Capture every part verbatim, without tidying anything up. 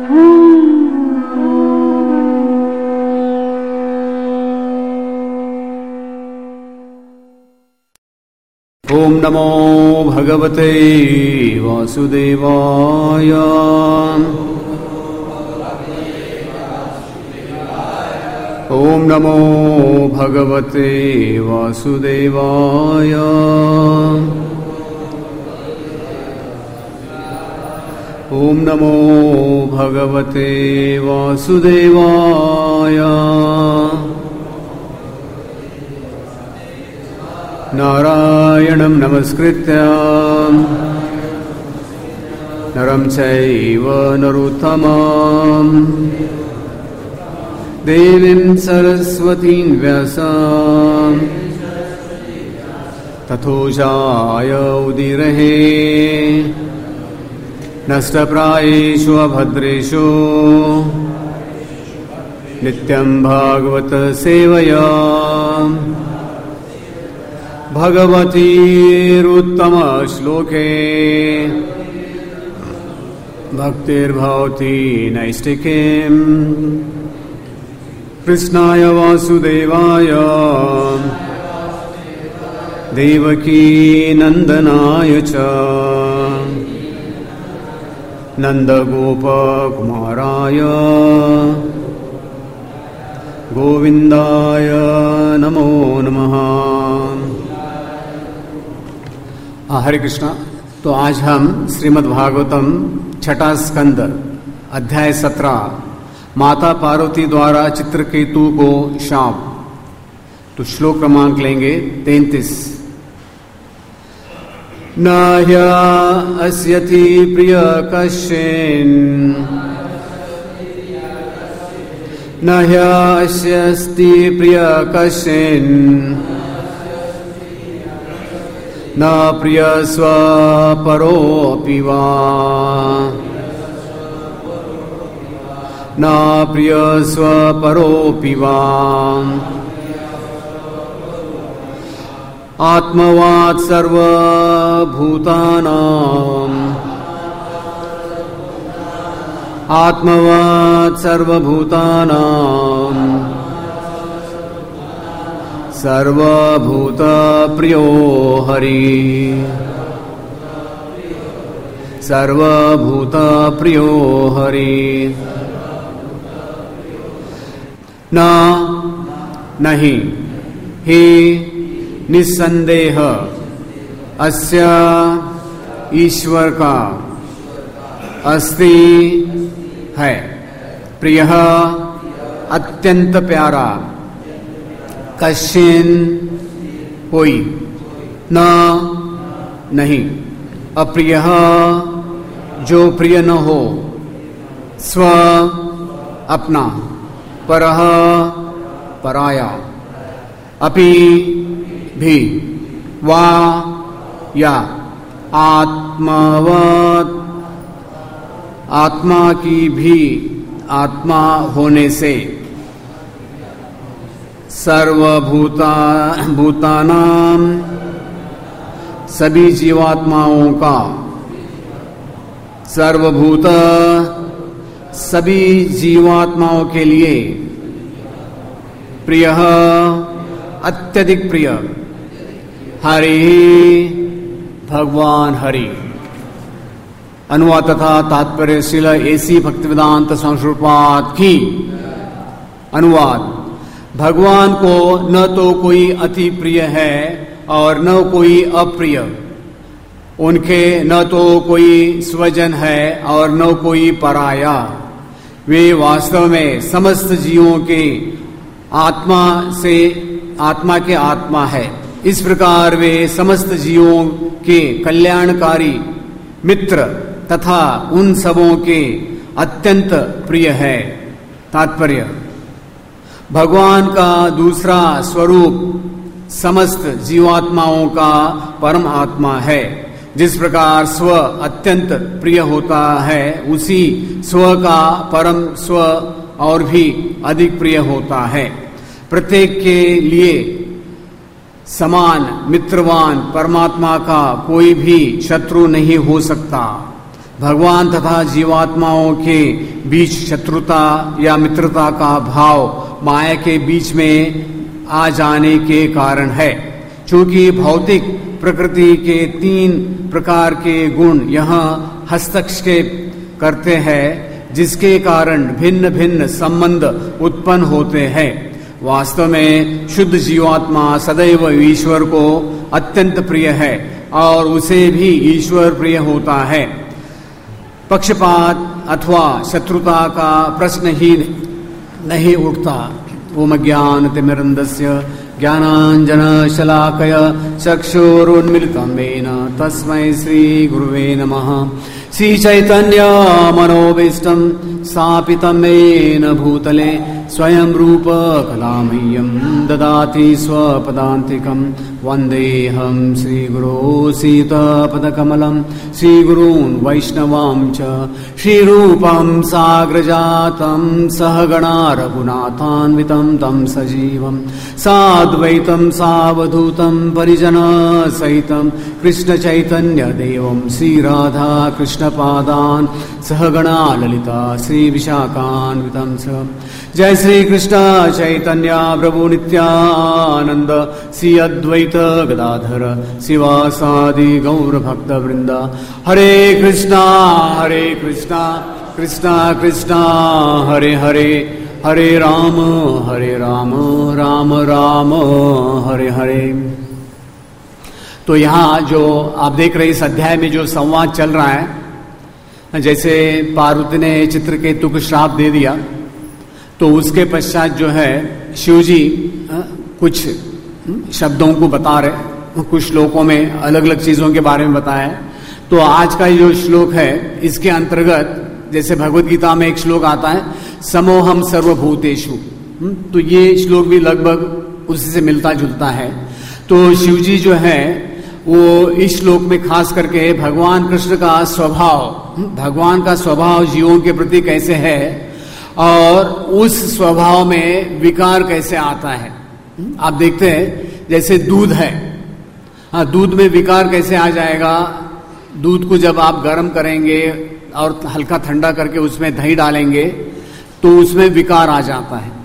ओम नमो भगवते वासुदेवाय। ओम नमो भगवते वासुदेवाय। ओम नमो भगवते वासुदेवाय। नारायणं नमस्कृत्य नरं चैव नरोत्तमं देवीं सरस्वतीं व्यासं ततो जाय उदीरये नष्टप्रायेषु अभद्रेषु नित्यं भागवत सेवया भगवतीरुत्तम श्लोके भक्तिर्भवति नैष्टिकीम् कृष्णाय वासुदेवाय देवकी नंदनाय च नंदगोपकुमाराय गोविंदाय नमो नमः। हरे कृष्णा। तो आज हम श्रीमद् भागवतम छठा स्कंद अध्याय सत्रह माता पार्वती द्वारा चित्रकेतु को शाप, तो श्लोक क्रमांक लेंगे तैंतीस। न ह्यस्यति प्रिय कश्चिन् न ह्यस्यस्ति प्रिय कश्चिन् न प्रिय स्वपरोऽपि वा न प्रिय स्वपरोऽपि वा आत्मवात् सर्वभूतानाम् आत्मवात् सर्वभूतानाम् सर्वभूत प्रियो हरि सर्वभूत प्रियो हरि। न नहीं ही निस्संदेह अस्य ईश्वर का अस्ति है प्रियः अत्यंत प्यारा कश्चिन कोई न नहीं अप्रियः जो प्रिय न हो स्व अपना परः पराया अपि भी वा या आत्मावत् आत्मा की भी आत्मा होने से सर्वभूता भूतानां सभी जीवात्माओं का सर्वभूत सभी जीवात्माओं के लिए प्रिय अत्यधिक प्रिय हरि भगवान हरि। अनुवाद तथा तात्पर्य श्रील एसी भक्तिवेदांत संस्कृतपाद की। अनुवाद। भगवान को न तो कोई अति प्रिय है और न कोई अप्रिय, उनके न तो कोई स्वजन है और न कोई पराया। वे वास्तव में समस्त जीवों के आत्मा से आत्मा के आत्मा है। इस प्रकार वे समस्त जीवों के कल्याणकारी मित्र तथा उन सबों के अत्यंत प्रिय है। तात्पर्य। भगवान का दूसरा स्वरूप समस्त जीवात्माओं का परम आत्मा है। जिस प्रकार स्व अत्यंत प्रिय होता है, उसी स्व का परम स्व और भी अधिक प्रिय होता है। प्रत्येक के लिए समान मित्रवान परमात्मा का कोई भी शत्रु नहीं हो सकता। भगवान तथा जीवात्माओं के बीच शत्रुता या मित्रता का भाव माया के बीच में आ जाने के कारण है। चूंकि भौतिक प्रकृति के तीन प्रकार के गुण यहाँ हस्तक्षेप करते हैं, जिसके कारण भिन्न भिन्न संबंध उत्पन्न होते हैं। वास्तव में शुद्ध जीवात्मा सदैव ईश्वर को अत्यंत प्रिय है और उसे भी ईश्वर प्रिय होता है। पक्षपात अथवा शत्रुता का प्रश्न ही नहीं उठता। ओम ज्ञानतिमिरन्धस्य ज्ञानाञ्जनशलाकया चक्षुरुन्मीलितं येन तस्मै श्रीगुरुवे नमः। श्रीचैतन्यमनोभीष्टं स्थापितं येन भूतले स्वयं रूप कलामह्यं ददाति स्वपदान्तिकं। वन्देऽहं श्रीगुरो सीतापदकमलं श्रीगुरून् वैष्णवांश्च श्रीरूपं साग्रजातं सहगणा रघुनाथान्वितं तं सजीवं साद्वैतं सावधूतं परिजनसहितं कृष्णचैतन्यदेवं श्रीराधा कृष्णपादान् सहगणा ललिता श्रीविशाखान्वितं च। जय श्री कृष्ण चैतन्य प्रभु नित्यानंद श्री अद्वैत गदाधर शिवासादि गौर भक्त वृंद। हरे कृष्णा हरे कृष्णा कृष्णा कृष्णा हरे हरे, हरे राम हरे राम राम राम हरे हरे। तो यहाँ जो आप देख रहे इस अध्याय में जो संवाद चल रहा है, जैसे पार्वती ने चित्रकेतु को श्राप दे दिया, तो उसके पश्चात जो है शिव जी कुछ शब्दों को बता रहे, कुछ श्लोकों में अलग अलग चीजों के बारे में बताया। तो आज का जो श्लोक है इसके अंतर्गत, जैसे भगवत गीता में एक श्लोक आता है समोहम सर्वभूतेषु, तो ये श्लोक भी लगभग उसी से मिलता जुलता है। तो शिव जी जो है वो इस श्लोक में खास करके भगवान कृष्ण का स्वभाव, भगवान का स्वभाव जीवों के प्रति कैसे है और उस स्वभाव में विकार कैसे आता है। आप देखते हैं जैसे दूध है, हाँ, दूध में विकार कैसे आ जाएगा। दूध को जब आप गर्म करेंगे और हल्का ठंडा करके उसमें दही डालेंगे तो उसमें विकार आ जाता है।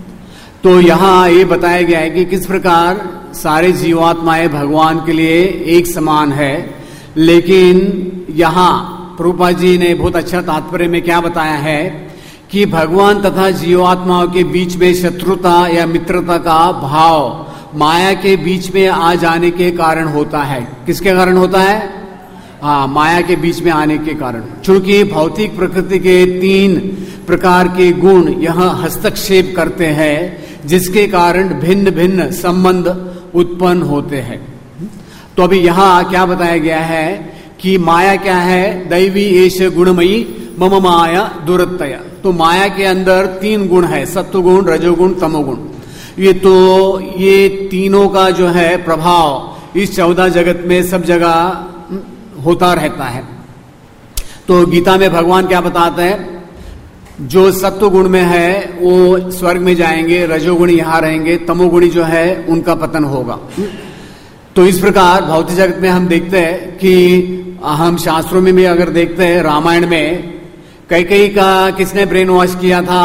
तो यहाँ ये बताया गया है कि किस प्रकार सारे जीवात्माएं भगवान के लिए एक समान है, लेकिन यहाँ प्रभुपाद जी ने बहुत अच्छा तात्पर्य में क्या बताया है कि भगवान तथा जीवात्माओं के बीच में शत्रुता या मित्रता का भाव माया के बीच में आ जाने के कारण होता है। किसके कारण होता है? हाँ, माया के बीच में आने के कारण। चूंकि भौतिक प्रकृति के तीन प्रकार के गुण यहाँ हस्तक्षेप करते हैं, जिसके कारण भिन्न भिन्न संबंध उत्पन्न होते हैं। तो अभी यहाँ क्या बताया गया है कि माया क्या है? दैवी एष गुणमयी मम माया दुरत्तया। तो माया के अंदर तीन गुण है, सत्वगुण, रजोगुण, तमोगुण। ये तो ये तीनों का जो है प्रभाव इस चौदह जगत में सब जगह होता रहता है। तो गीता में भगवान क्या बताते हैं? जो सत्वगुण में है वो स्वर्ग में जाएंगे, रजोगुण यहाँ रहेंगे, तमोगुणी जो है उनका पतन होगा। तो इस प्रकार भौतिक जगत में हम देखते हैं कि हम शास्त्रों में भी अगर देखते हैं, रामायण में कैकेयी का किसने ब्रेन वॉश किया था?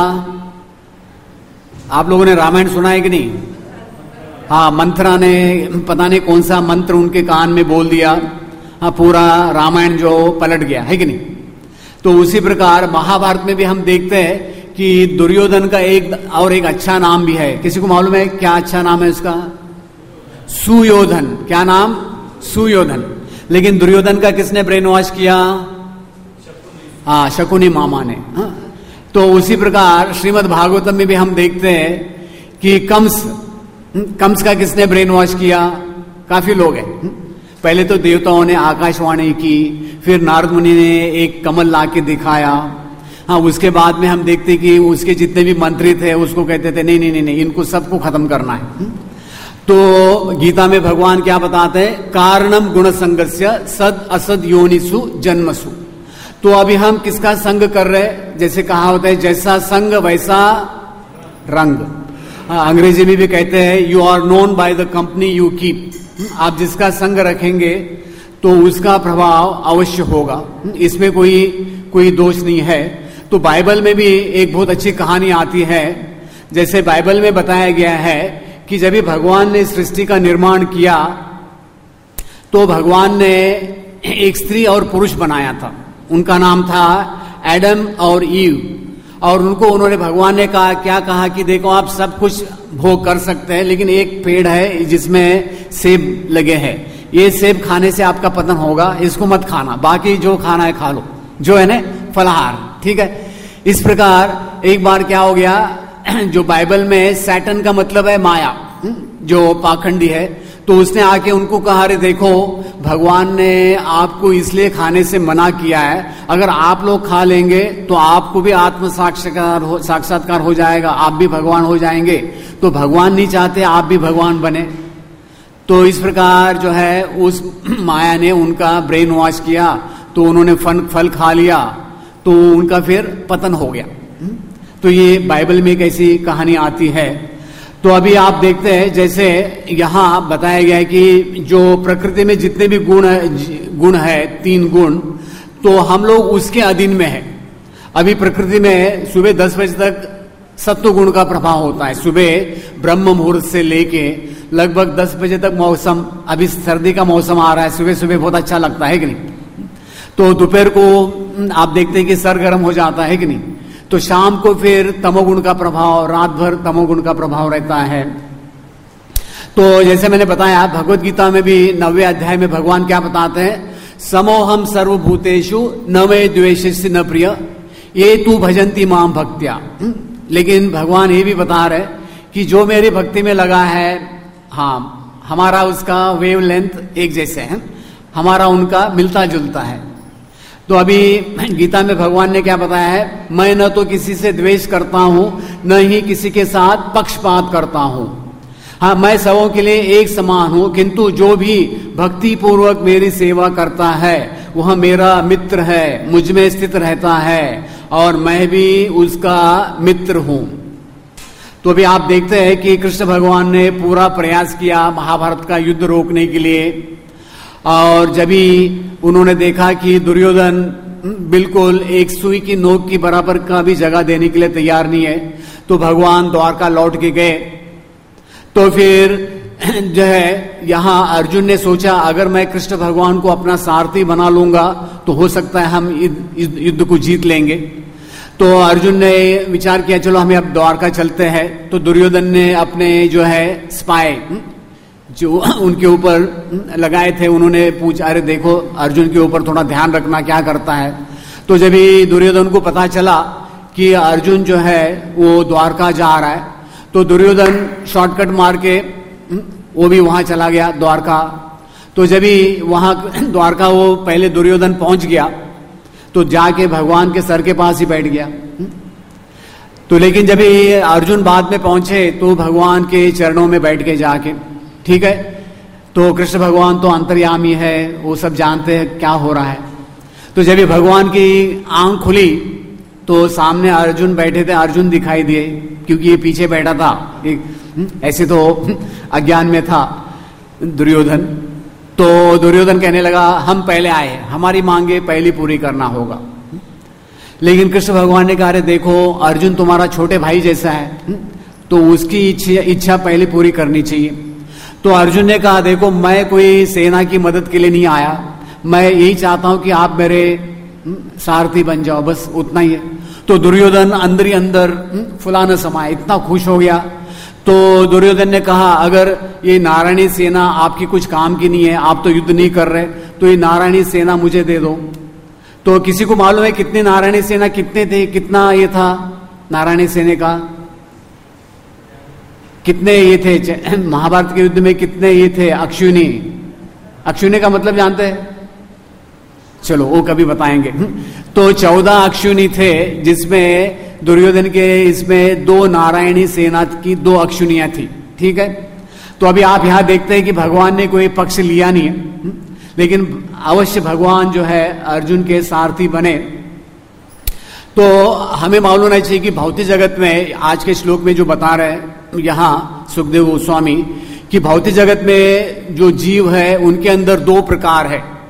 आप लोगों ने रामायण सुना है कि नहीं? हाँ, मंथरा ने पता नहीं कौन सा मंत्र उनके कान में बोल दिया, हाँ, पूरा रामायण जो पलट गया है कि नहीं। तो उसी प्रकार महाभारत में भी हम देखते हैं कि दुर्योधन का एक और एक अच्छा नाम भी है। किसी को मालूम है क्या अच्छा नाम है उसका? सुयोधन। क्या नाम? सुयोधन। लेकिन दुर्योधन का किसने ब्रेन वॉश किया? हाँ, शकुनी मामा ने। हाँ? तो उसी प्रकार श्रीमद् भागवतम में भी हम देखते हैं कि कंस कंस का किसने ब्रेन वॉश किया? काफी लोग हैं। पहले तो देवताओं ने आकाशवाणी की, फिर नारद मुनि ने एक कमल ला के दिखाया। हाँ, उसके बाद में हम देखते कि उसके जितने भी मंत्री थे उसको कहते थे नहीं नहीं नहीं, नहीं इनको सबको खत्म करना है। तो गीता में भगवान क्या बताते हैं? कारणम गुण संगस्य सद असद योनिसु जन्मसु। तो अभी हम किसका संग कर रहे हैं? जैसे कहा होता है जैसा संग वैसा रंग। हाँ, अंग्रेजी में भी कहते हैं you are known by the company you keep. आप जिसका संग रखेंगे तो उसका प्रभाव अवश्य होगा, इसमें कोई कोई दोष नहीं है। तो बाइबल में भी एक बहुत अच्छी कहानी आती है। जैसे बाइबल में बताया गया है कि जब भी भगवान ने सृष्टि का निर्माण किया तो भगवान ने एक स्त्री और पुरुष बनाया था, उनका नाम था एडम और ईव। और उनको उन्होंने भगवान ने कहा, क्या कहा कि देखो आप सब कुछ भोग कर सकते हैं, लेकिन एक पेड़ है जिसमें सेब लगे हैं, ये सेब खाने से आपका पतन होगा, इसको मत खाना, बाकी जो खाना है खा लो, जो है ना फलाहार, ठीक है। इस प्रकार एक बार क्या हो गया, जो बाइबल में सैटन का मतलब है माया, जो पाखंडी है, तो उसने आके उनको कहा, अरे देखो भगवान ने आपको इसलिए खाने से मना किया है, अगर आप लोग खा लेंगे तो आपको भी आत्म साक्षात्कार हो साक्षात्कार हो जाएगा, आप भी भगवान हो जाएंगे। तो भगवान नहीं चाहते आप भी भगवान बने। तो इस प्रकार जो है उस माया ने उनका ब्रेन वॉश किया, तो उन्होंने फल फल खा लिया, तो उनका फिर पतन हो गया। तो ये बाइबल में एक ऐसी कहानी आती है। तो अभी आप देखते हैं जैसे यहां बताया गया है कि जो प्रकृति में जितने भी गुण गुण है, तीन गुण, तो हम लोग उसके अधीन में है। अभी प्रकृति में सुबह दस बजे तक सत्व गुण का प्रभाव होता है, सुबह ब्रह्म मुहूर्त से लेके लगभग दस बजे तक मौसम, अभी सर्दी का मौसम आ रहा है, सुबह सुबह बहुत अच्छा लगता है कि नहीं। तो दोपहर को आप देखते हैं कि सर गर्म हो जाता है कि नहीं। तो शाम को फिर तमोगुण का प्रभाव, रात भर तमोगुण का प्रभाव रहता है। तो जैसे मैंने बताया भगवत गीता में भी नवे अध्याय में भगवान क्या बताते हैं, समोहम सर्वभूतेषु न मे द्वेषस्य न प्रिय ये तू भजंती माम भक्त्या। लेकिन भगवान ये भी बता रहे कि जो मेरी भक्ति में लगा है, हाँ हमारा उसका वेव लेंथ एक जैसे है, हमारा उनका मिलता जुलता है। तो अभी गीता में भगवान ने क्या बताया है, मैं न तो किसी से द्वेष करता हूं, न ही किसी के साथ पक्षपात करता हूं। हाँ, मैं सबों के लिए एक समान हूं, किंतु जो भी भक्ति पूर्वक मेरी सेवा करता है वह मेरा मित्र है, मुझ में स्थित रहता है और मैं भी उसका मित्र हूं। तो अभी आप देखते हैं कि कृष्ण भगवान ने पूरा प्रयास किया महाभारत का युद्ध रोकने के लिए, और जब भी उन्होंने देखा कि दुर्योधन बिल्कुल एक सुई की नोक की बराबर का भी जगह देने के लिए तैयार नहीं है, तो भगवान द्वारका लौट के गए। तो फिर जो है यहां अर्जुन ने सोचा, अगर मैं कृष्ण भगवान को अपना सारथी बना लूंगा तो हो सकता है हम युद्ध को जीत लेंगे। तो अर्जुन ने विचार किया, चलो हमें अब द्वारका चलते हैं। तो दुर्योधन ने अपने जो है स्पाई जो उनके ऊपर लगाए थे, उन्होंने पूछा, अरे देखो अर्जुन के ऊपर थोड़ा ध्यान रखना क्या करता है। तो जब ही दुर्योधन को पता चला कि अर्जुन जो है वो द्वारका जा रहा है, तो दुर्योधन शॉर्टकट मार के वो भी वहां चला गया द्वारका। तो जब ही वहां द्वारका वो पहले दुर्योधन पहुंच गया, तो जाके भगवान के सर के पास ही बैठ गया। तो लेकिन जब ही अर्जुन बाद में पहुंचे तो भगवान के चरणों में बैठ के जाके, ठीक है। तो कृष्ण भगवान तो अंतर्यामी है, वो सब जानते हैं क्या हो रहा है। तो जब ये भगवान की आंख खुली तो सामने अर्जुन बैठे थे, अर्जुन दिखाई दिए, क्योंकि ये पीछे बैठा था, एक ऐसे तो अज्ञान में था दुर्योधन। तो दुर्योधन कहने लगा, हम पहले आए, हमारी मांगे पहली पूरी करना होगा। लेकिन कृष्ण भगवान ने कहा, देखो अर्जुन तुम्हारा छोटे भाई जैसा है, तो उसकी इच्छा पहले पूरी करनी चाहिए। तो अर्जुन ने कहा, देखो मैं कोई सेना की मदद के लिए नहीं आया, मैं यही चाहता हूं कि आप मेरे सारथी बन जाओ, बस उतना ही है। तो दुर्योधन अंदर ही अंदर फुलाना समाया, इतना खुश हो गया। तो दुर्योधन ने कहा, अगर ये नारायणी सेना आपकी कुछ काम की नहीं है, आप तो युद्ध नहीं कर रहे, तो ये नारायणी सेना मुझे दे दो। तो किसी को मालूम है कितनी नारायणी सेना, कितने थे, कितना ये था नारायणी सेना का, कितने ये थे महाभारत के युद्ध में, कितने ये थे अक्षुनी। अक्षुनी का मतलब जानते हैं, चलो वो कभी बताएंगे। तो चौदह अक्षुनी थे, जिसमें दुर्योधन के इसमें दो नारायणी सेना की दो अक्षुनियां थी, ठीक है। तो अभी आप यहां देखते हैं कि भगवान ने कोई पक्ष लिया नहीं है, लेकिन अवश्य भगवान जो है अर्जुन के सारथी बने। तो हमें मालूम होना चाहिए कि भौतिक जगत में, आज के श्लोक में जो बता रहे हैं यहां सुखदेव गोस्वामी, कि भौतिक जगत में जो जीव है उनके अंदर दो प्रकार है,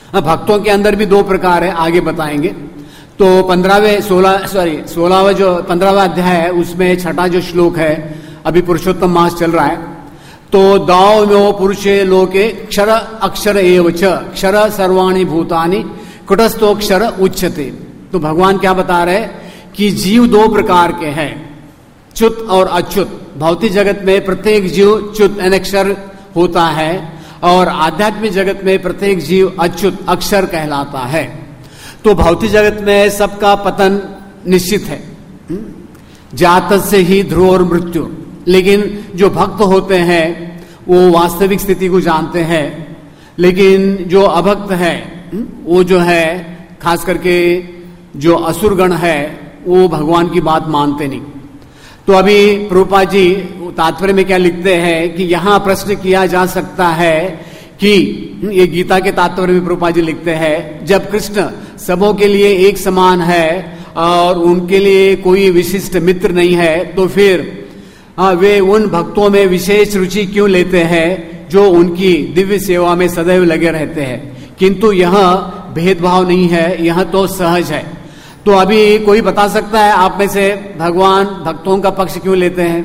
भक्तों के अंदर भी दो प्रकार है, आगे बताएंगे। तो पंद्रहवें सोलह सॉरी सोलहवा जो पंद्रहवा अध्याय है उसमें छठा जो श्लोक है, अभी पुरुषोत्तम मास चल रहा है। तो दाव में पुरुषे लोके क्षर अक्षर एव च क्षर सर्वाणि भूतानि कुटस्थोक्षर उच्यते। तो भगवान क्या बता रहे कि जीव दो प्रकार के हैं, च्युत और अच्युत। भौतिक जगत में प्रत्येक जीव च्युत अक्षर होता है और आध्यात्मिक जगत में प्रत्येक जीव अच्युत अक्षर कहलाता है। तो भौतिक जगत में सबका पतन निश्चित है, जात से ही ध्रुव और मृत्यु। लेकिन जो भक्त होते हैं वो वास्तविक स्थिति को जानते हैं, लेकिन जो अभक्त है वो जो है खास करके जो असुरगण है वो भगवान की बात मानते नहीं। तो अभी प्रभुपाद जी तात्पर्य में क्या लिखते हैं कि यहां प्रश्न किया जा सकता है कि ये गीता के तात्पर्य में प्रभुपाद जी लिखते हैं, जब कृष्ण सबों के लिए एक समान है और उनके लिए कोई विशिष्ट मित्र नहीं है, तो फिर हाँ, वे उन भक्तों में विशेष रुचि क्यों लेते हैं जो उनकी दिव्य सेवा में सदैव लगे रहते हैं। किंतु यह भेदभाव नहीं है, यह तो सहज है। तो अभी कोई बता सकता है आप में से भगवान भक्तों का पक्ष क्यों लेते हैं?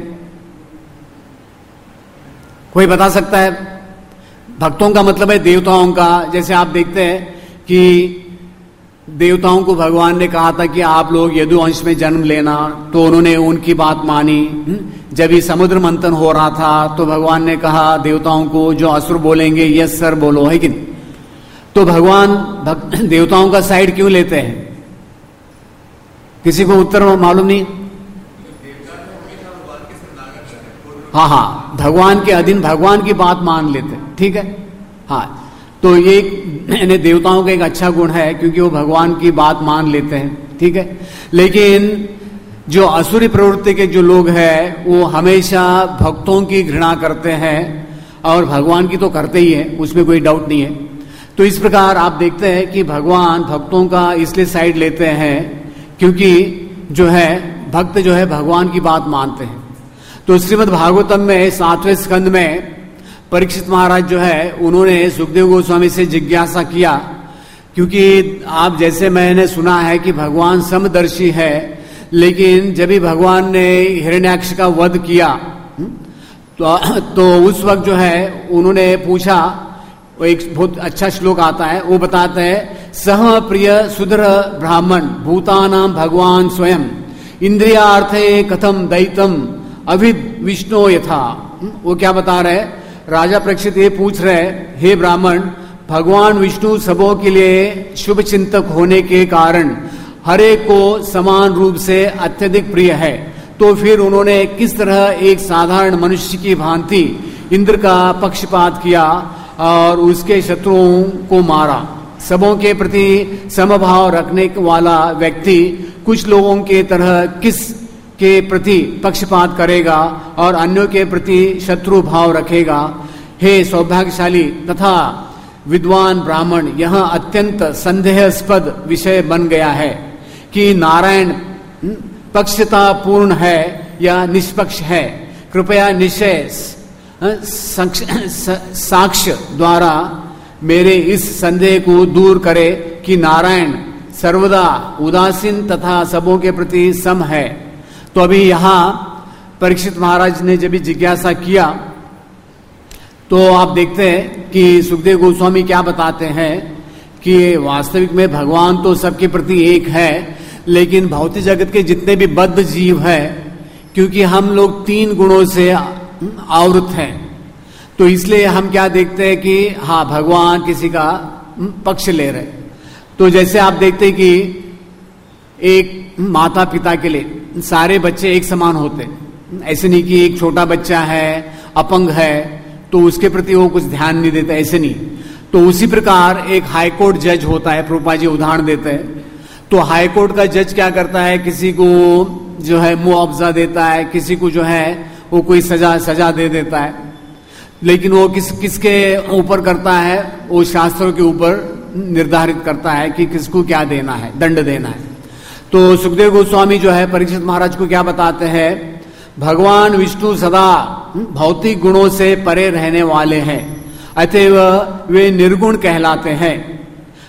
कोई बता सकता है? भक्तों का मतलब है देवताओं का। जैसे आप देखते हैं कि देवताओं को भगवान ने कहा था कि आप लोग यदुवंश में जन्म लेना, तो उन्होंने उनकी बात मानी। जब ये समुद्र मंथन हो रहा था तो भगवान ने कहा देवताओं को, जो असुर बोलेंगे यस सर बोलो, है कि नहीं? तो भगवान भक्त देवताओं का साइड क्यों लेते हैं? किसी को उत्तर मालूम नहीं? हाँ हाँ, भगवान के अधीन, भगवान की बात मान लेते, ठीक है। हाँ, तो ये यानी देवताओं का एक अच्छा गुण है क्योंकि वो भगवान की बात मान लेते हैं, ठीक है। लेकिन जो असुरी प्रवृत्ति के जो लोग हैं वो हमेशा भक्तों की घृणा करते हैं और भगवान की तो करते ही है, उसमें कोई डाउट नहीं है। तो इस प्रकार आप देखते हैं कि भगवान भक्तों का इसलिए साइड लेते हैं क्योंकि जो है भक्त जो है भगवान की बात मानते हैं। तो श्रीमद् भागवतम में सातवें स्कंद में परीक्षित महाराज जो है उन्होंने सुखदेव गोस्वामी से जिज्ञासा किया, क्योंकि आप जैसे मैंने सुना है कि भगवान समदर्शी है, लेकिन जब भी भगवान ने हिरण्याक्ष का वध किया तो, तो उस वक्त जो है उन्होंने पूछा, वो एक बहुत अच्छा श्लोक आता है, वो बताते हैं सह प्रिय सुधर ब्राह्मण भूतानाम भगवान स्वयं इंद्रियार्थे कथम दैतम अभि विष्णु यथा। वो क्या बता रहे, राजा परीक्षित ये पूछ रहे, हे ब्राह्मण, भगवान विष्णु सबों के लिए शुभ चिंतक होने के कारण हरे को समान रूप से अत्यधिक प्रिय है, तो फिर उन्होंने किस तरह एक साधारण मनुष्य की भांति इंद्र का पक्षपात किया और उसके शत्रुओं को मारा। सबों के प्रति समभाव रखने वाला व्यक्ति कुछ लोगों के तरह किस के प्रति पक्षपात करेगा और अन्यों के प्रति शत्रु भाव रखेगा। हे सौभाग्यशाली तथा विद्वान ब्राह्मण, यह अत्यंत संदेहास्पद विषय बन गया है कि नारायण पक्षता पूर्ण है या निष्पक्ष है। कृपया निश्चय साक्ष्य द्वारा मेरे इस संदेह को दूर करे कि नारायण सर्वदा उदासीन तथा सबों के प्रति सम है। तो अभी यहां परीक्षित महाराज ने जब जिज्ञासा किया तो आप देखते हैं कि सुखदेव गोस्वामी क्या बताते हैं कि वास्तविक में भगवान तो सबके प्रति एक है, लेकिन भौतिक जगत के जितने भी बद्ध जीव है, क्योंकि हम लोग तीन गुणों से आवृत हैं, तो इसलिए हम क्या देखते हैं कि हाँ भगवान किसी का पक्ष ले रहे। तो जैसे आप देखते हैं कि एक माता पिता के लिए सारे बच्चे एक समान होते, ऐसे नहीं कि एक छोटा बच्चा है अपंग है तो उसके प्रति वो कुछ ध्यान नहीं देता, ऐसे नहीं। तो उसी प्रकार एक हाईकोर्ट जज होता है, प्रभुपाद जी उदाहरण देते हैं। तो हाईकोर्ट का जज क्या करता है, किसी को जो है मुआवजा देता है, किसी को जो है वो कोई सजा सजा दे देता है, लेकिन वो किस किसके ऊपर करता है, वो शास्त्रों के ऊपर निर्धारित करता है कि किसको क्या देना है, दंड देना है। तो सुखदेव गोस्वामी जो है परीक्षित महाराज को क्या बताते हैं, भगवान विष्णु सदा भौतिक गुणों से परे रहने वाले हैं, अतएव वे निर्गुण कहलाते हैं।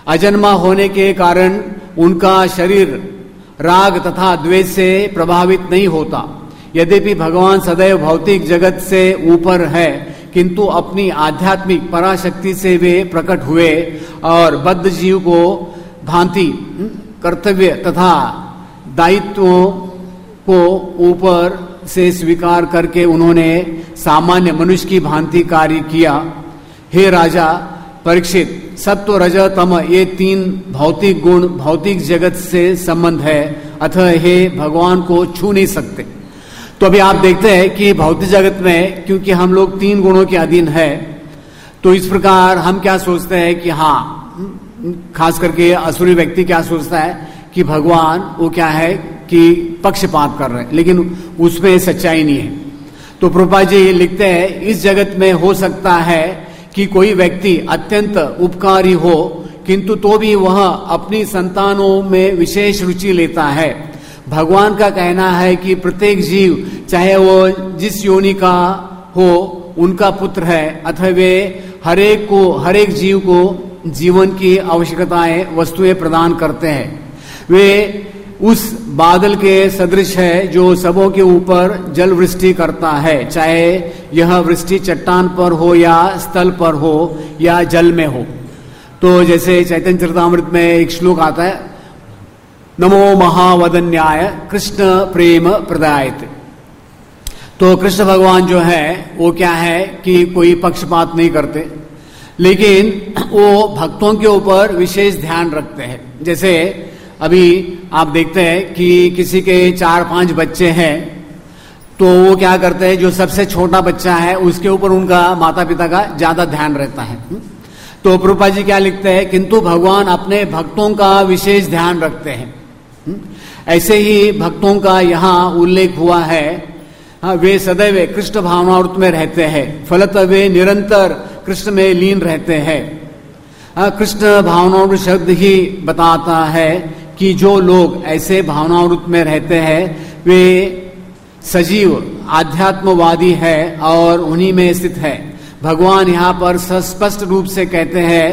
अजन्मा होने के कारण उनका शरीर राग तथा द्वेष से प्रभावित नहीं होता। यद्यपि भगवान सदैव भौतिक जगत से ऊपर है, किंतु अपनी आध्यात्मिक पराशक्ति से वे प्रकट हुए और बद्ध जीव को भांति कर्तव्य तथा दायित्वों को ऊपर से स्वीकार करके उन्होंने सामान्य मनुष्य की भांति कार्य किया। हे राजा परीक्षित, सत्व रज तम ये तीन भौतिक गुण भौतिक जगत से संबंध है, अतः हे भगवान को छू नहीं सकते। तो अभी आप देखते हैं कि भौतिक जगत में क्योंकि हम लोग तीन गुणों के अधीन है, तो इस प्रकार हम क्या सोचते हैं कि हाँ, खास करके असुरी व्यक्ति क्या सोचता है कि भगवान वो क्या है कि पक्षपात कर रहे हैं, लेकिन उसमें सच्चाई नहीं है। तो प्रभुपाद जी लिखते हैं, इस जगत में हो सकता है कि कोई व्यक्ति अत्यंत उपकारी हो, किंतु तो भी वह अपनी संतानों में विशेष रुचि लेता है। भगवान का कहना है कि प्रत्येक जीव चाहे वो जिस योनि का हो उनका पुत्र है, अथवा वे हरेक को हरेक जीव को जीवन की आवश्यकताएं वस्तुएं प्रदान करते हैं। वे उस बादल के सदृश है जो सबों के ऊपर जल वृष्टि करता है, चाहे यह वृष्टि चट्टान पर हो या स्थल पर हो या जल में हो। तो जैसे चैतन्य चरितामृत में एक श्लोक आता है, नमो महावदन्याय कृष्ण प्रेम प्रदायते। तो कृष्ण भगवान जो है वो क्या है कि कोई पक्षपात नहीं करते, लेकिन वो भक्तों के ऊपर विशेष ध्यान रखते हैं। जैसे अभी आप देखते हैं कि किसी के चार पांच बच्चे हैं, तो वो क्या करते हैं, जो सबसे छोटा बच्चा है उसके ऊपर उनका माता पिता का ज्यादा ध्यान रहता है। तो प्रभुपाद जी क्या लिखते हैं, किंतु भगवान अपने भक्तों का विशेष ध्यान रखते हैं। ऐसे ही भक्तों का यहाँ उल्लेख हुआ है, वे सदैव कृष्ण भावनामृत में रहते हैं, फलत वे निरंतर कृष्ण में लीन रहते हैं। कृष्ण भावनामृत शब्द ही बताता है कि जो लोग ऐसे भावनामृत में रहते हैं वे सजीव आध्यात्मवादी है और उन्हीं में स्थित है। भगवान यहाँ पर स्पष्ट रूप से कहते हैं,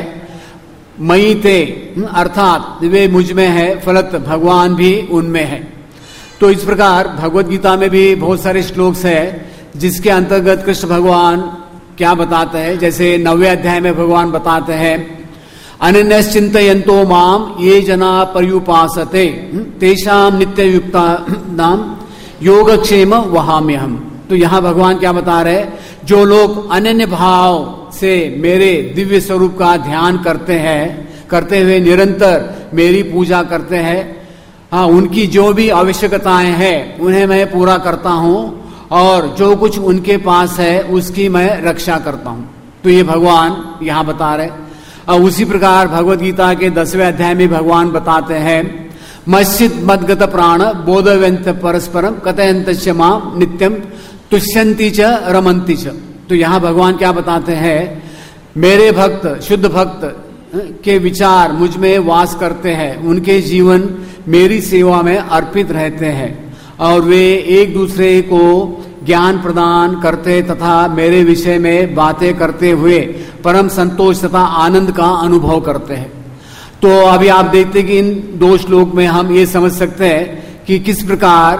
मई ते, अर्थात वे मुझ में है, फलत भगवान भी उनमें है। तो इस प्रकार भगवत गीता में भी बहुत सारे श्लोक है जिसके अंतर्गत कृष्ण भगवान क्या बताते हैं। जैसे नवे अध्याय में भगवान बताते हैं, अनन्यश्चिन्तयन्तो माम ये जना पर्युपासते तेषाम नित्य युक्ता नाम योगक्षेम वहाम्यहम्। तो यहाँ भगवान क्या बता रहे, जो लोग अनन्य भाव से मेरे दिव्य स्वरूप का ध्यान करते हैं, करते हुए निरंतर मेरी पूजा करते हैं, हाँ, उनकी जो भी आवश्यकताएं हैं उन्हें मैं पूरा करता हूँ और जो कुछ उनके पास है उसकी मैं रक्षा करता हूँ। तो ये भगवान यहाँ बता रहे। और उसी प्रकार भगवत गीता के दसवें अध्याय में भगवान बताते हैं, मस्जिद मदगत प्राण बोधवंत परस्परम कथयंत मां नित्यम तुष्यंती च रमंती च। तो यहाँ भगवान क्या बताते हैं, मेरे भक्त शुद्ध भक्त के विचार मुझ में वास करते हैं, उनके जीवन मेरी सेवा में अर्पित रहते हैं और वे एक दूसरे को ज्ञान प्रदान करते तथा मेरे विषय में बातें करते हुए परम संतोष तथा आनंद का अनुभव करते हैं। तो अभी आप देखते हैं कि इन दो श्लोक में हम ये समझ सकते हैं कि किस प्रकार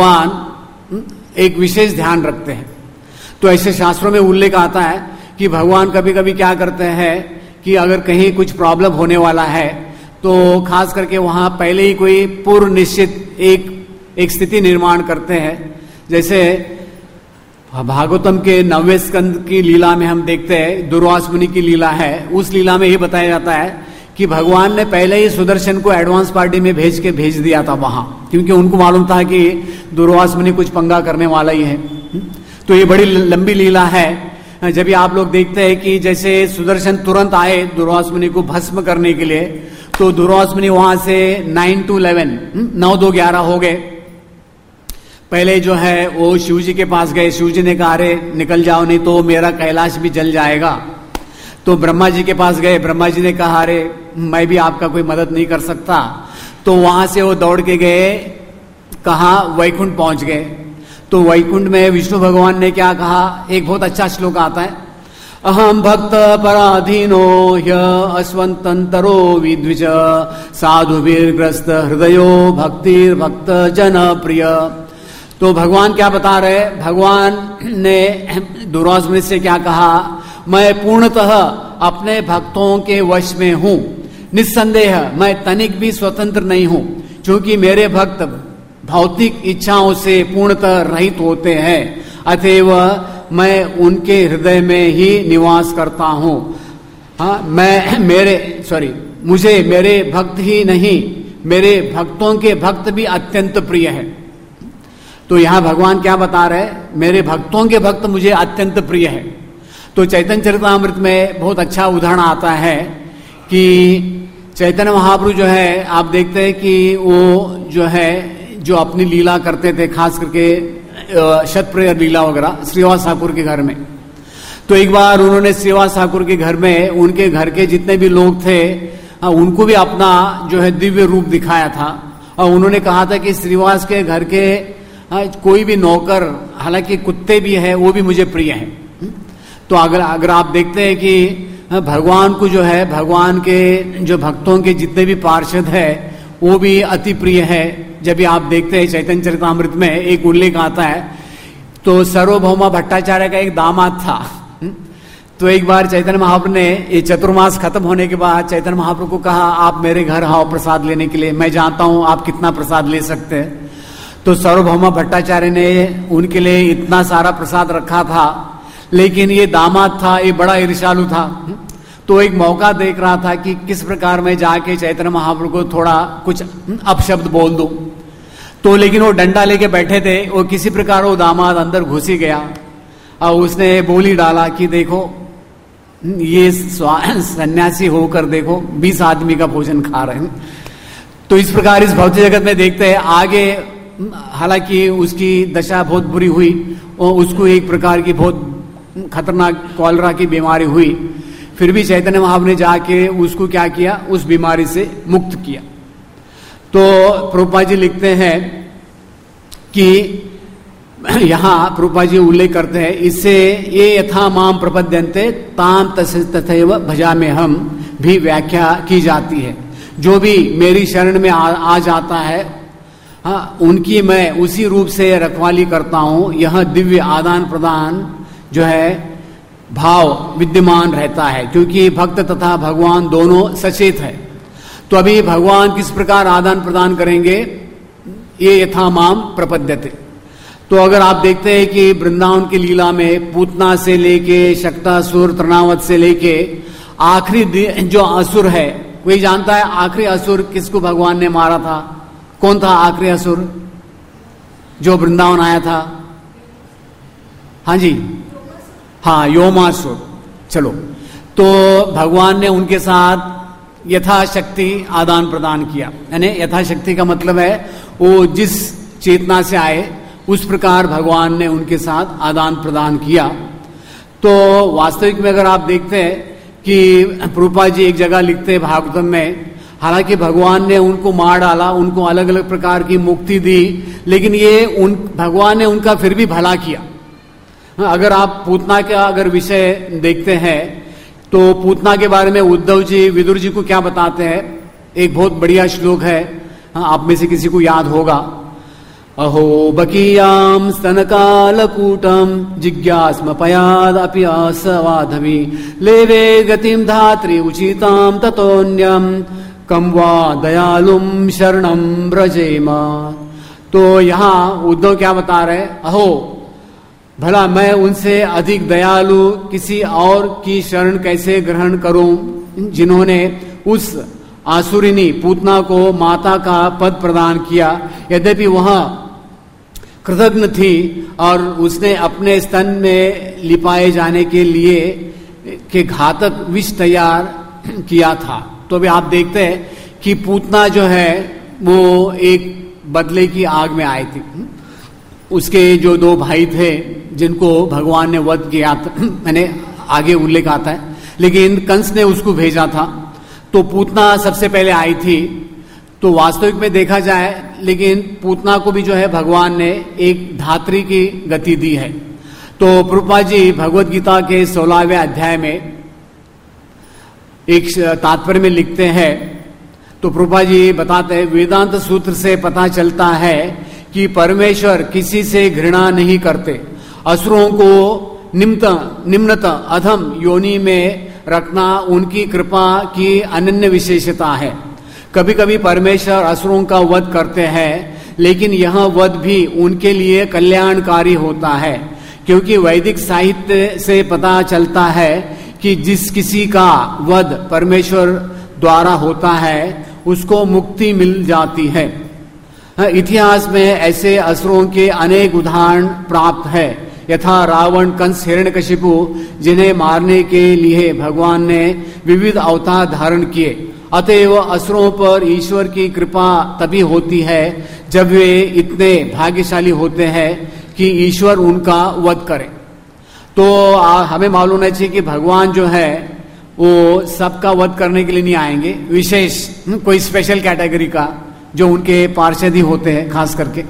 भगवान एक विशेष ध्यान रखते हैं। तो ऐसे शास्त्रों में उल्लेख आता है कि भगवान कभी कभी क्या करते हैं कि अगर कहीं कुछ प्रॉब्लम होने वाला है तो खास करके वहां पहले ही कोई पूर्व निश्चित एक एक स्थिति निर्माण करते हैं। जैसे भागवतम के नवे स्कंद की लीला में हम देखते हैं, दुर्वास मुनि की लीला है, उस लीला में ये बताया जाता है कि भगवान ने पहले ही सुदर्शन को एडवांस पार्टी में भेज के भेज दिया था वहां, क्योंकि उनको मालूम था कि दुर्वास मुनि कुछ पंगा करने वाला ही है। तो ये बड़ी लंबी लीला है। जब आप लोग देखते हैं कि जैसे सुदर्शन तुरंत आए दुर्वास मुनि को भस्म करने के लिए, तो दुर्वास मुनि वहां से नाइन टू इलेवन नौ दो ग्यारह हो गए। पहले जो है वो शिव जी के पास गए, शिव जी ने कहा अरे निकल जाओ नहीं तो मेरा कैलाश भी जल जाएगा। तो ब्रह्मा जी के पास गए, ब्रह्मा जी ने कहा अरे मैं भी आपका कोई मदद नहीं कर सकता। तो वहां से वो दौड़ के गए, कहा वैकुंठ पहुंच गए। तो वैकुंठ में विष्णु भगवान ने क्या कहा, एक बहुत अच्छा श्लोक आता है, अहम भक्त पराधीनो ह्य अस्वंतंतरो विद्विज साधुवीरग्रस्त हृदयो भक्तिर भक्त जन प्रिय। तो भगवान क्या बता रहे? भगवान ने दुर्वासा मुनि से क्या कहा? मैं पूर्णतः अपने भक्तों के वश में हूं, निस्संदेह मैं तनिक भी स्वतंत्र नहीं हूं, क्योंकि मेरे भक्त भौतिक इच्छाओं से पूर्णतः रहित होते हैं, अतएव मैं उनके हृदय में ही निवास करता हूं। हाँ, मैं मेरे सॉरी मुझे मेरे भक्त ही नहीं, मेरे भक्तों के भक्त भी अत्यंत प्रिय है। तो यहां भगवान क्या बता रहे? मेरे भक्तों के भक्त मुझे अत्यंत प्रिय है। तो चैतन्य चरितामृत में बहुत अच्छा उदाहरण आता है कि चैतन्य महाप्रभु जो है, आप देखते हैं कि वो जो है जो अपनी लीला करते थे, खास करके शतप्रिय लीला वगैरह श्रीवास ठाकुर के घर में। तो एक बार उन्होंने श्रीवास ठाकुर के घर में उनके घर के जितने भी लोग थे उनको भी अपना जो है दिव्य रूप दिखाया था, और उन्होंने कहा था कि श्रीवास के घर के कोई भी नौकर, हालांकि कुत्ते भी है, वो भी मुझे प्रिय है। तो अगर अगर आप देखते हैं कि भगवान को जो है, भगवान के जो भक्तों के जितने भी पार्षद है वो भी अति प्रिय है। जब भी आप देखते हैं चैतन्य चरितामृत में एक उल्लेख आता है, तो सार्वभौमा भट्टाचार्य का एक दामाद था। तो एक बार चैतन्य महाप्रभु ने ये चतुर्मास खत्म होने के बाद चैतन्य महाप्रभु को कहा, आप मेरे घर आओ प्रसाद लेने के लिए, मैं जानता हूं आप कितना प्रसाद ले सकते हैं। तो सार्वभौमा भट्टाचार्य ने उनके लिए इतना सारा प्रसाद रखा था, लेकिन ये दामाद था, ये बड़ा ईर्ष्यालु था। तो एक मौका देख रहा था कि किस प्रकार मैं जाके चैतन्य महाप्रभु को थोड़ा कुछ अपशब्द बोल दूं। तो लेकिन वो डंडा लेके बैठे थे, वो किसी प्रकार वो दामाद अंदर घुस ही गया और उसने बोली डाला कि देखो ये सन्यासी होकर देखो बीस आदमी का भोजन खा रहे हैं। तो इस प्रकार इस भौतिक जगत में देखते हैं आगे, हालांकि उसकी दशा बहुत बुरी हुई और उसको एक प्रकार की बहुत खतरनाक कॉलरा की बीमारी हुई, फिर भी चैतन्य महाप्रभु ने जाके उसको क्या किया, उस बीमारी से मुक्त किया। तो प्रभुपाद जी लिखते हैं कि यहां प्रभुपाद जी उल्लेख करते हैं, इससे ये यथा माम प्रपद्यन्ते ताम तथैव भजामि हम भी व्याख्या की जाती है। जो भी मेरी शरण में आ, आ जाता है, हाँ, उनकी मैं उसी रूप से रखवाली करता हूं। यह दिव्य आदान प्रदान जो है भाव विद्यमान रहता है, क्योंकि भक्त तथा भगवान दोनों सचेत है। तो अभी भगवान किस प्रकार आदान प्रदान करेंगे, ये यथा माम प्रपद्यते। तो अगर आप देखते हैं कि वृंदावन की लीला में पूतना से लेके शक्तासुर, तृणावत से लेके आखिरी जो असुर है, कोई जानता है आखिरी असुर किसको भगवान ने मारा था? कौन था आखिरी असुर जो वृंदावन आया था? हाँ जी, हाँ, योमासुर। चलो, तो भगवान ने उनके साथ यथाशक्ति आदान प्रदान किया। यानी यथाशक्ति का मतलब है वो जिस चेतना से आए उस प्रकार भगवान ने उनके साथ आदान प्रदान किया। तो वास्तविक में अगर आप देखते हैं कि प्रभुपाद जी एक जगह लिखते हैं भागवतम में, हालांकि भगवान ने उनको मार डाला, उनको अलग अलग प्रकार की मुक्ति दी, लेकिन ये उन भगवान ने उनका फिर भी भला किया। अगर आप पूतना का अगर विषय देखते हैं तो पूतना के बारे में उद्धव जी विदुर जी को क्या बताते हैं, एक बहुत बढ़िया श्लोक है, आप में से किसी को याद होगा। अहो बकीयाम स्तनकालकूटम जिज्ञास्म पयाद अपि असवाधवी लेवे गतिम धात्री उचिताम ततोन्यम कम वा दयालुम शरणम ब्रजेमा। तो यहां उद्धव क्या बता रहे, अहो भला मैं उनसे अधिक दयालु किसी और की शरण कैसे ग्रहण करूं, जिन्होंने उस आसुरिनी पूतना को माता का पद प्रदान किया, यद्यपि वह कृतज्ञ थी और उसने अपने स्तन में लिपाए जाने के लिए के घातक विष तैयार किया था। तो अभी आप देखते हैं कि पूतना जो है वो एक बदले की आग में आई थी। उसके जो दो भाई थे जिनको भगवान ने वध किया था, मैंने आगे उल्लेख आता है, लेकिन कंस ने उसको भेजा था। तो पूतना सबसे पहले आई थी। तो वास्तविक में देखा जाए, लेकिन पूतना को भी जो है भगवान ने एक धात्री की गति दी है। तो प्रभुपाद जी भगवत गीता के सोलहवें अध्याय में एक तात्पर्य में लिखते हैं, तो प्रभुपाद जी बताते हैं, वेदांत सूत्र से पता चलता है कि परमेश्वर किसी से घृणा नहीं करते। असुरों को निम्न निम्नत अधम योनि में रखना उनकी कृपा की अनन्य विशेषता है। कभी कभी परमेश्वर असुरों का वध करते हैं, लेकिन यह वध भी उनके लिए कल्याणकारी होता है, क्योंकि वैदिक साहित्य से पता चलता है कि जिस किसी का वध परमेश्वर द्वारा होता है उसको मुक्ति मिल जाती है। इतिहास में ऐसे असुरों के अनेक उदाहरण प्राप्त है, यथा रावण, कंस, हिरण्यकशिपु, जिन्हें मारने के लिए भगवान ने विविध अवतार धारण किए। अतएव असुरों पर ईश्वर की कृपा तभी होती है जब वे इतने भाग्यशाली होते हैं कि ईश्वर उनका वध करे। तो आ, हमें मालूम होना चाहिए कि भगवान जो है वो सबका वध करने के लिए नहीं आएंगे, विशेष कोई स्पेशल कैटेगरी का जो उनके पार्षद ही होते हैं खास करके।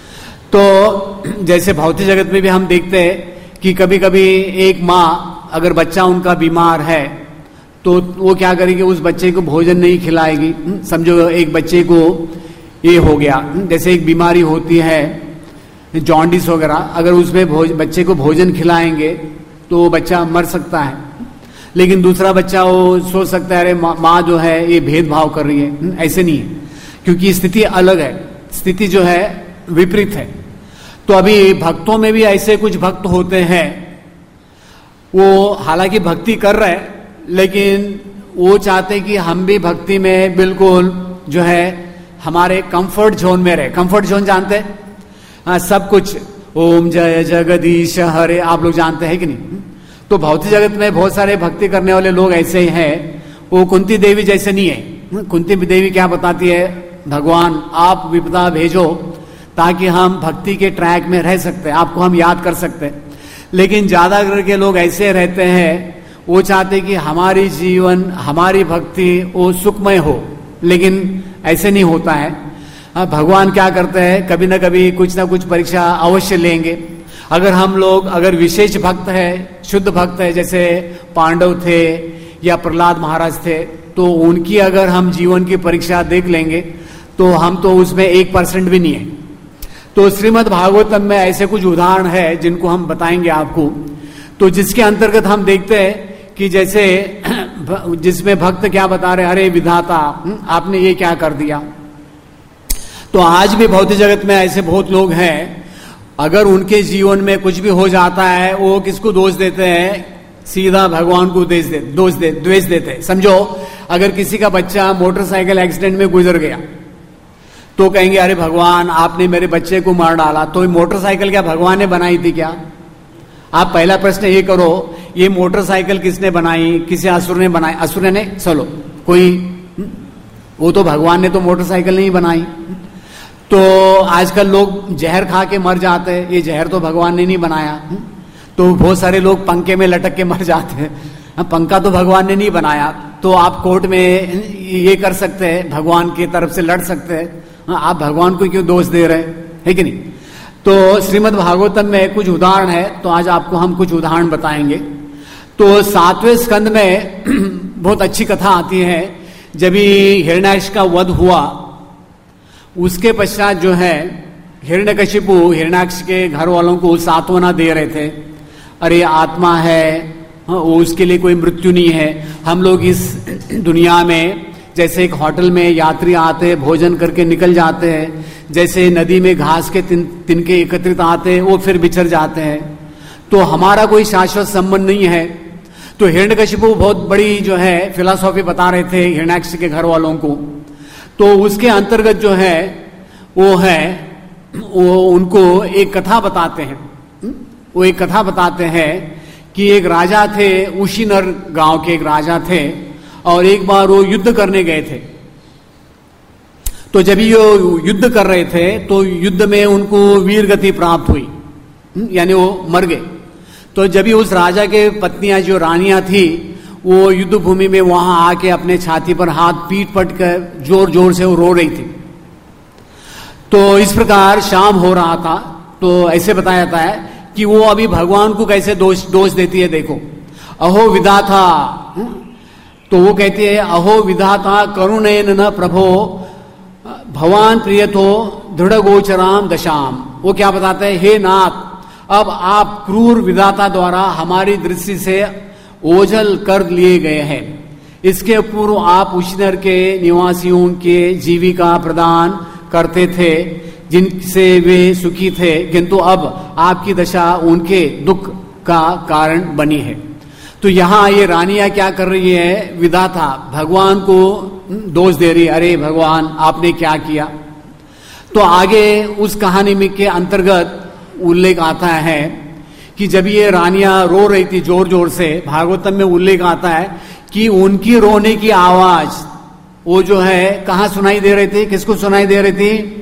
तो जैसे भौतिक जगत में भी हम देखते हैं कि कभी कभी एक माँ अगर बच्चा उनका बीमार है तो वो क्या करेगी, उस बच्चे को भोजन नहीं खिलाएगी। समझो एक बच्चे को ये हो गया, जैसे एक बीमारी होती है जॉन्डिस वगैरह, अगर उसमें भोज, बच्चे को भोजन खिलाएंगे तो वो बच्चा मर सकता है। लेकिन दूसरा बच्चा वो सोच सकता है अरे माँ जो है ये भेदभाव कर रही है। ऐसे नहीं है, क्योंकि स्थिति अलग है, स्थिति जो है विपरीत है। तो अभी भक्तों में भी ऐसे कुछ भक्त होते हैं, वो हालांकि भक्ति कर रहे हैं लेकिन वो चाहते कि हम भी भक्ति में बिल्कुल जो है हमारे कंफर्ट जोन में रहे। कंफर्ट जोन जानते हैं? हाँ, सब कुछ ओम जय जगदीश हरे, आप लोग जानते हैं कि नहीं? तो भौतिक जगत में बहुत सारे भक्ति करने वाले लोग ऐसे हैं, वो कुंती देवी जैसे नहीं है। कुंती देवी क्या बताती है, भगवान आप विपदा भेजो ताकि हम भक्ति के ट्रैक में रह सकते हैं, आपको हम याद कर सकते हैं। लेकिन ज्यादा करके लोग ऐसे रहते हैं, वो चाहते कि हमारी जीवन हमारी भक्ति वो सुखमय हो, लेकिन ऐसे नहीं होता है। भगवान क्या करते हैं, कभी ना कभी कुछ ना कुछ परीक्षा अवश्य लेंगे। अगर हम लोग अगर विशेष भक्त है, शुद्ध भक्त है, जैसे पांडव थे या प्रहलाद महाराज थे, तो उनकी अगर हम जीवन की परीक्षा देख लेंगे तो हम तो उसमें एक परसेंट भी नहीं है। तो श्रीमद् भागवतम में ऐसे कुछ उदाहरण है जिनको हम बताएंगे आपको, तो जिसके अंतर्गत हम देखते हैं कि जैसे जिसमें भक्त क्या बता रहे, अरे विधाता आपने ये क्या कर दिया। तो आज भी भौतिक जगत में ऐसे बहुत लोग हैं, अगर उनके जीवन में कुछ भी हो जाता है वो किसको दोष देते हैं, सीधा भगवान को दोष दे दोष दे द्वेष देते हैं। समझो अगर किसी का बच्चा मोटरसाइकिल एक्सीडेंट में गुजर गया तो कहेंगे अरे भगवान आपने मेरे बच्चे को मार डाला। तो मोटरसाइकिल क्या भगवान ने बनाई थी क्या? आप पहला प्रश्न ये करो, ये मोटरसाइकिल किसने बनाई, किसी असुर ने बनाई? असुर ने? चलो कोई, वो तो भगवान ने तो मोटरसाइकिल नहीं बनाई। तो आजकल लोग जहर खा के मर जाते हैं, ये जहर तो भगवान ने नहीं बनाया। तो बहुत सारे लोग पंखे में लटक के मर जाते हैं, पंखा तो भगवान ने नहीं बनाया। तो आप कोर्ट में ये कर सकते हैं, भगवान की तरफ से लड़ सकते हैं, आप भगवान को क्यों दोष दे रहे हैं कि नहीं? तो श्रीमद् भागवतम में कुछ उदाहरण है, तो आज आपको हम कुछ उदाहरण बताएंगे। तो सातवें स्कंद में बहुत अच्छी कथा आती है, जब हिरण्याक्ष का वध हुआ उसके पश्चात जो है हिरण्यकशिपु हिरण्याक्ष के घर वालों को सांत्वना दे रहे थे, अरे आत्मा है, उसके लिए कोई मृत्यु नहीं है। हम लोग इस दुनिया में जैसे एक होटल में यात्री आते हैं, भोजन करके निकल जाते हैं, जैसे नदी में घास के तिन, तिनके एकत्रित आते हैं, वो फिर बिछड़ जाते हैं, तो हमारा कोई शाश्वत संबंध नहीं है। तो हिरण्यकशिपु बहुत बड़ी जो है फिलॉसफी बता रहे थे हिरण्याक्ष के घर वालों को। तो उसके अंतर्गत जो है वो है वो उनको एक कथा बताते हैं, वो एक कथा बताते हैं कि एक राजा थे, उशीनर गांव के एक राजा थे, और एक बार वो युद्ध करने गए थे। तो जब ये युद्ध कर रहे थे तो युद्ध में उनको वीर गति प्राप्त हुई, यानी वो मर गए। तो जब भी उस राजा के पत्नियां जो रानियां थी वो युद्ध भूमि में वहां आके अपने छाती पर हाथ पीट पट कर जोर जोर से वो रो रही थी। तो इस प्रकार शाम हो रहा था, तो ऐसे बताया जाता है कि वो अभी भगवान को कैसे दोष दोष देती है। देखो, अहो विधाता, तो वो कहती है अहो विधाता करुणेन न प्रभो भगवान प्रियतो दृढ़ गोचराम दशाम। वो क्या बताते हैं, हे नाथ, अब आप क्रूर विधाता द्वारा हमारी दृष्टि से ओझल कर लिए गए हैं। इसके पूर्व आप उच्चनर के निवासियों के जीविका प्रदान करते थे जिनसे वे सुखी थे, किंतु अब आपकी दशा उनके दुख का कारण बनी है। तो यहां ये रानियां क्या कर रही है, विधाता भगवान को दोष दे रही है, अरे भगवान आपने क्या किया। तो आगे उस कहानी में के अंतर्गत उल्लेख आता है कि जब ये रानियां रो रही थी जोर जोर से, भागवतम में उल्लेख आता है कि उनकी रोने की आवाज वो जो है कहां सुनाई दे रही थी, किसको सुनाई दे रही थी,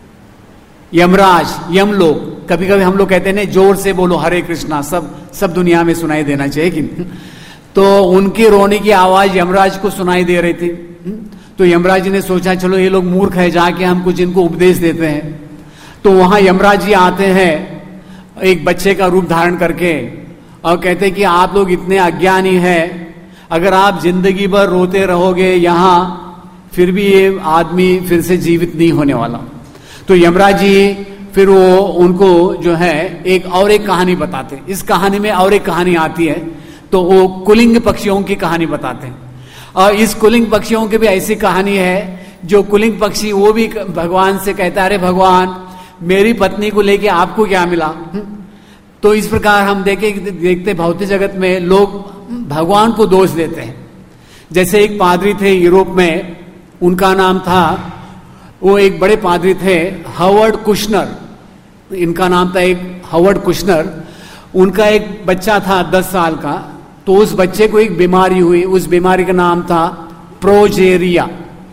यमराज, यम लोग। कभी कभी हम लोग कहते हैं जोर से बोलो हरे कृष्णा, सब सब दुनिया में सुनाई देना चाहिए कि तो उनकी रोने की आवाज यमराज को सुनाई दे रही थी। तो यमराज जी ने सोचा चलो ये लोग मूर्ख है, जाके हम कुछ इनको उपदेश देते हैं। तो वहां यमराज जी आते हैं एक बच्चे का रूप धारण करके और कहते कि आप लोग इतने अज्ञानी हैं, अगर आप जिंदगी भर रोते रहोगे यहां, फिर भी ये आदमी फिर से जीवित नहीं होने वाला। तो यमराज जी फिर वो उनको जो है एक और एक कहानी बताते। इस कहानी में और एक कहानी आती है, तो वो कुलिंग पक्षियों की कहानी बताते हैं। और इस कुलिंग पक्षियों की भी ऐसी कहानी है, जो कुलिंग पक्षी वो भी भगवान से कहता है अरे भगवान मेरी पत्नी को लेके आपको क्या मिला। तो इस प्रकार हम देखे देखते भौतिक जगत में लोग भगवान को दोष देते हैं। जैसे एक पादरी थे यूरोप में, उनका नाम था, वो एक बड़े पादरी थे हावर्ड कुशनर, इनका नाम था एक हावर्ड कुशनर। उनका एक बच्चा था दस साल का, तो उस बच्चे को एक बीमारी हुई, उस बीमारी का नाम था प्रोजेरिया।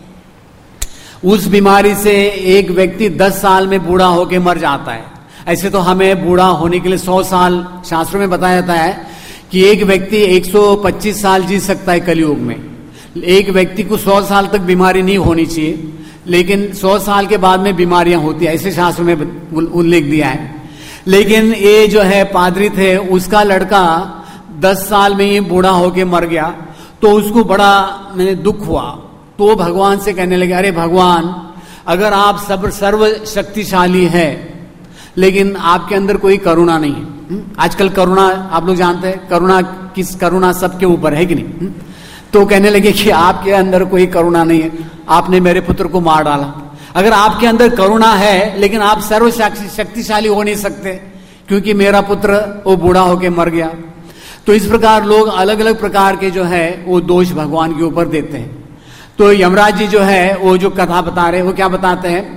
उस बीमारी से एक व्यक्ति दस साल में बूढ़ा होकर मर जाता है। ऐसे तो हमें बूढ़ा होने के लिए सौ साल शास्त्रों में बताया जाता है कि एक व्यक्ति एक सौ पच्चीस साल जी सकता है कलयुग में। एक व्यक्ति को सौ साल तक बीमारी नहीं होनी चाहिए, लेकिन सौ साल के बाद में बीमारियां होती है, ऐसे शास्त्रों में उल्लेख दिया है। लेकिन ये जो है पादरी थे, उसका लड़का दस साल में ही बूढ़ा होके मर गया। तो उसको बड़ा मैंने दुख हुआ, तो भगवान से कहने लगे अरे भगवान, अगर आप सब सर्व शक्तिशाली है लेकिन आपके अंदर कोई करुणा नहीं है। आजकल करुणा आप लोग जानते हैं, करुणा किस करुणा सबके ऊपर है कि नहीं। तो कहने लगे कि आपके अंदर कोई करुणा नहीं है, आपने मेरे पुत्र को मार डाला। अगर आपके अंदर करुणा है लेकिन आप सर्व शक्तिशाली हो नहीं सकते, क्योंकि मेरा पुत्र वो बूढ़ा होके मर गया। तो इस प्रकार लोग अलग अलग प्रकार के जो है वो दोष भगवान के ऊपर देते हैं। तो यमराज जी जो है वो जो कथा बता रहे वो क्या बताते हैं,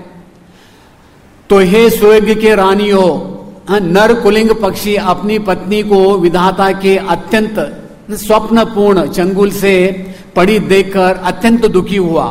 तो हे स्वर्ग के रानियों, नर कुलिंग पक्षी अपनी पत्नी को विधाता के अत्यंत स्वप्नपूर्ण चंगुल से पड़ी देखकर अत्यंत दुखी हुआ।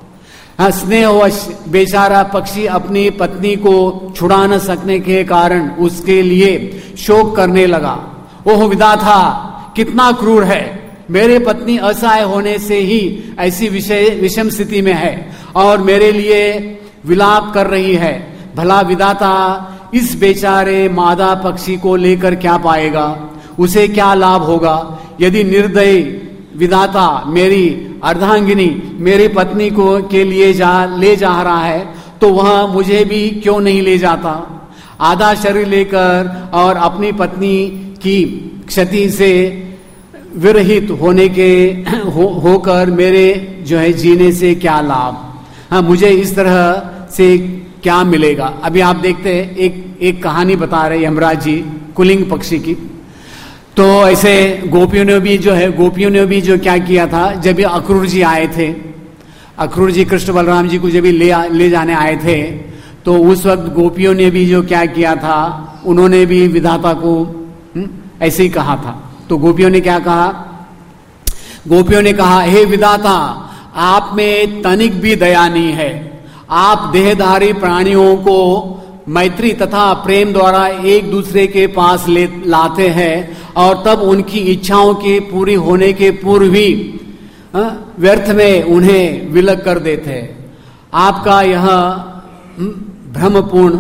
स्नेहवश बेचारा पक्षी अपनी पत्नी को छुड़ा न सकने के कारण उसके लिए शोक करने लगा। ओह विधाता, कितना क्रूर है, मेरे पत्नी असहाय होने से ही ऐसी विषय विषम स्थिति में है और मेरे लिए विलाप कर रही है। भला विधाता इस बेचारे मादा पक्षी को लेकर क्या पाएगा, उसे क्या लाभ होगा। यदि निर्दयी विधाता मेरी अर्धांगिनी मेरी पत्नी को के लिए जा ले जा रहा है, तो वह मुझे भी क्यों नहीं ले जाता। आधा शरीर लेकर और अपनी पत्नी की क्षति से विरहित होने के हो, होकर मेरे जो है जीने से क्या लाभ। हाँ, मुझे इस तरह से क्या मिलेगा। अभी आप देखते हैं एक एक कहानी बता रहे यमराज जी कुलिंग पक्षी की। तो ऐसे गोपियों ने भी जो है गोपियों ने भी जो क्या किया था, जब ये अक्रूर जी आए थे, अक्रूर जी कृष्ण बलराम जी को जब ले ले जाने आए थे, तो उस वक्त गोपियों ने भी जो क्या किया था, उन्होंने भी विधाता को हुँ, ऐसे ही कहा था। तो गोपियों ने क्या कहा, गोपियों ने कहा हे विधाता, आप में तनिक भी दया नहीं है। आप देहधारी प्राणियों को मैत्री तथा प्रेम द्वारा एक दूसरे के पास ले लाते हैं और तब उनकी इच्छाओं के पूरी होने के पूर्व ही व्यर्थ में उन्हें विलग कर देते हैं। आपका यह भ्रमपूर्ण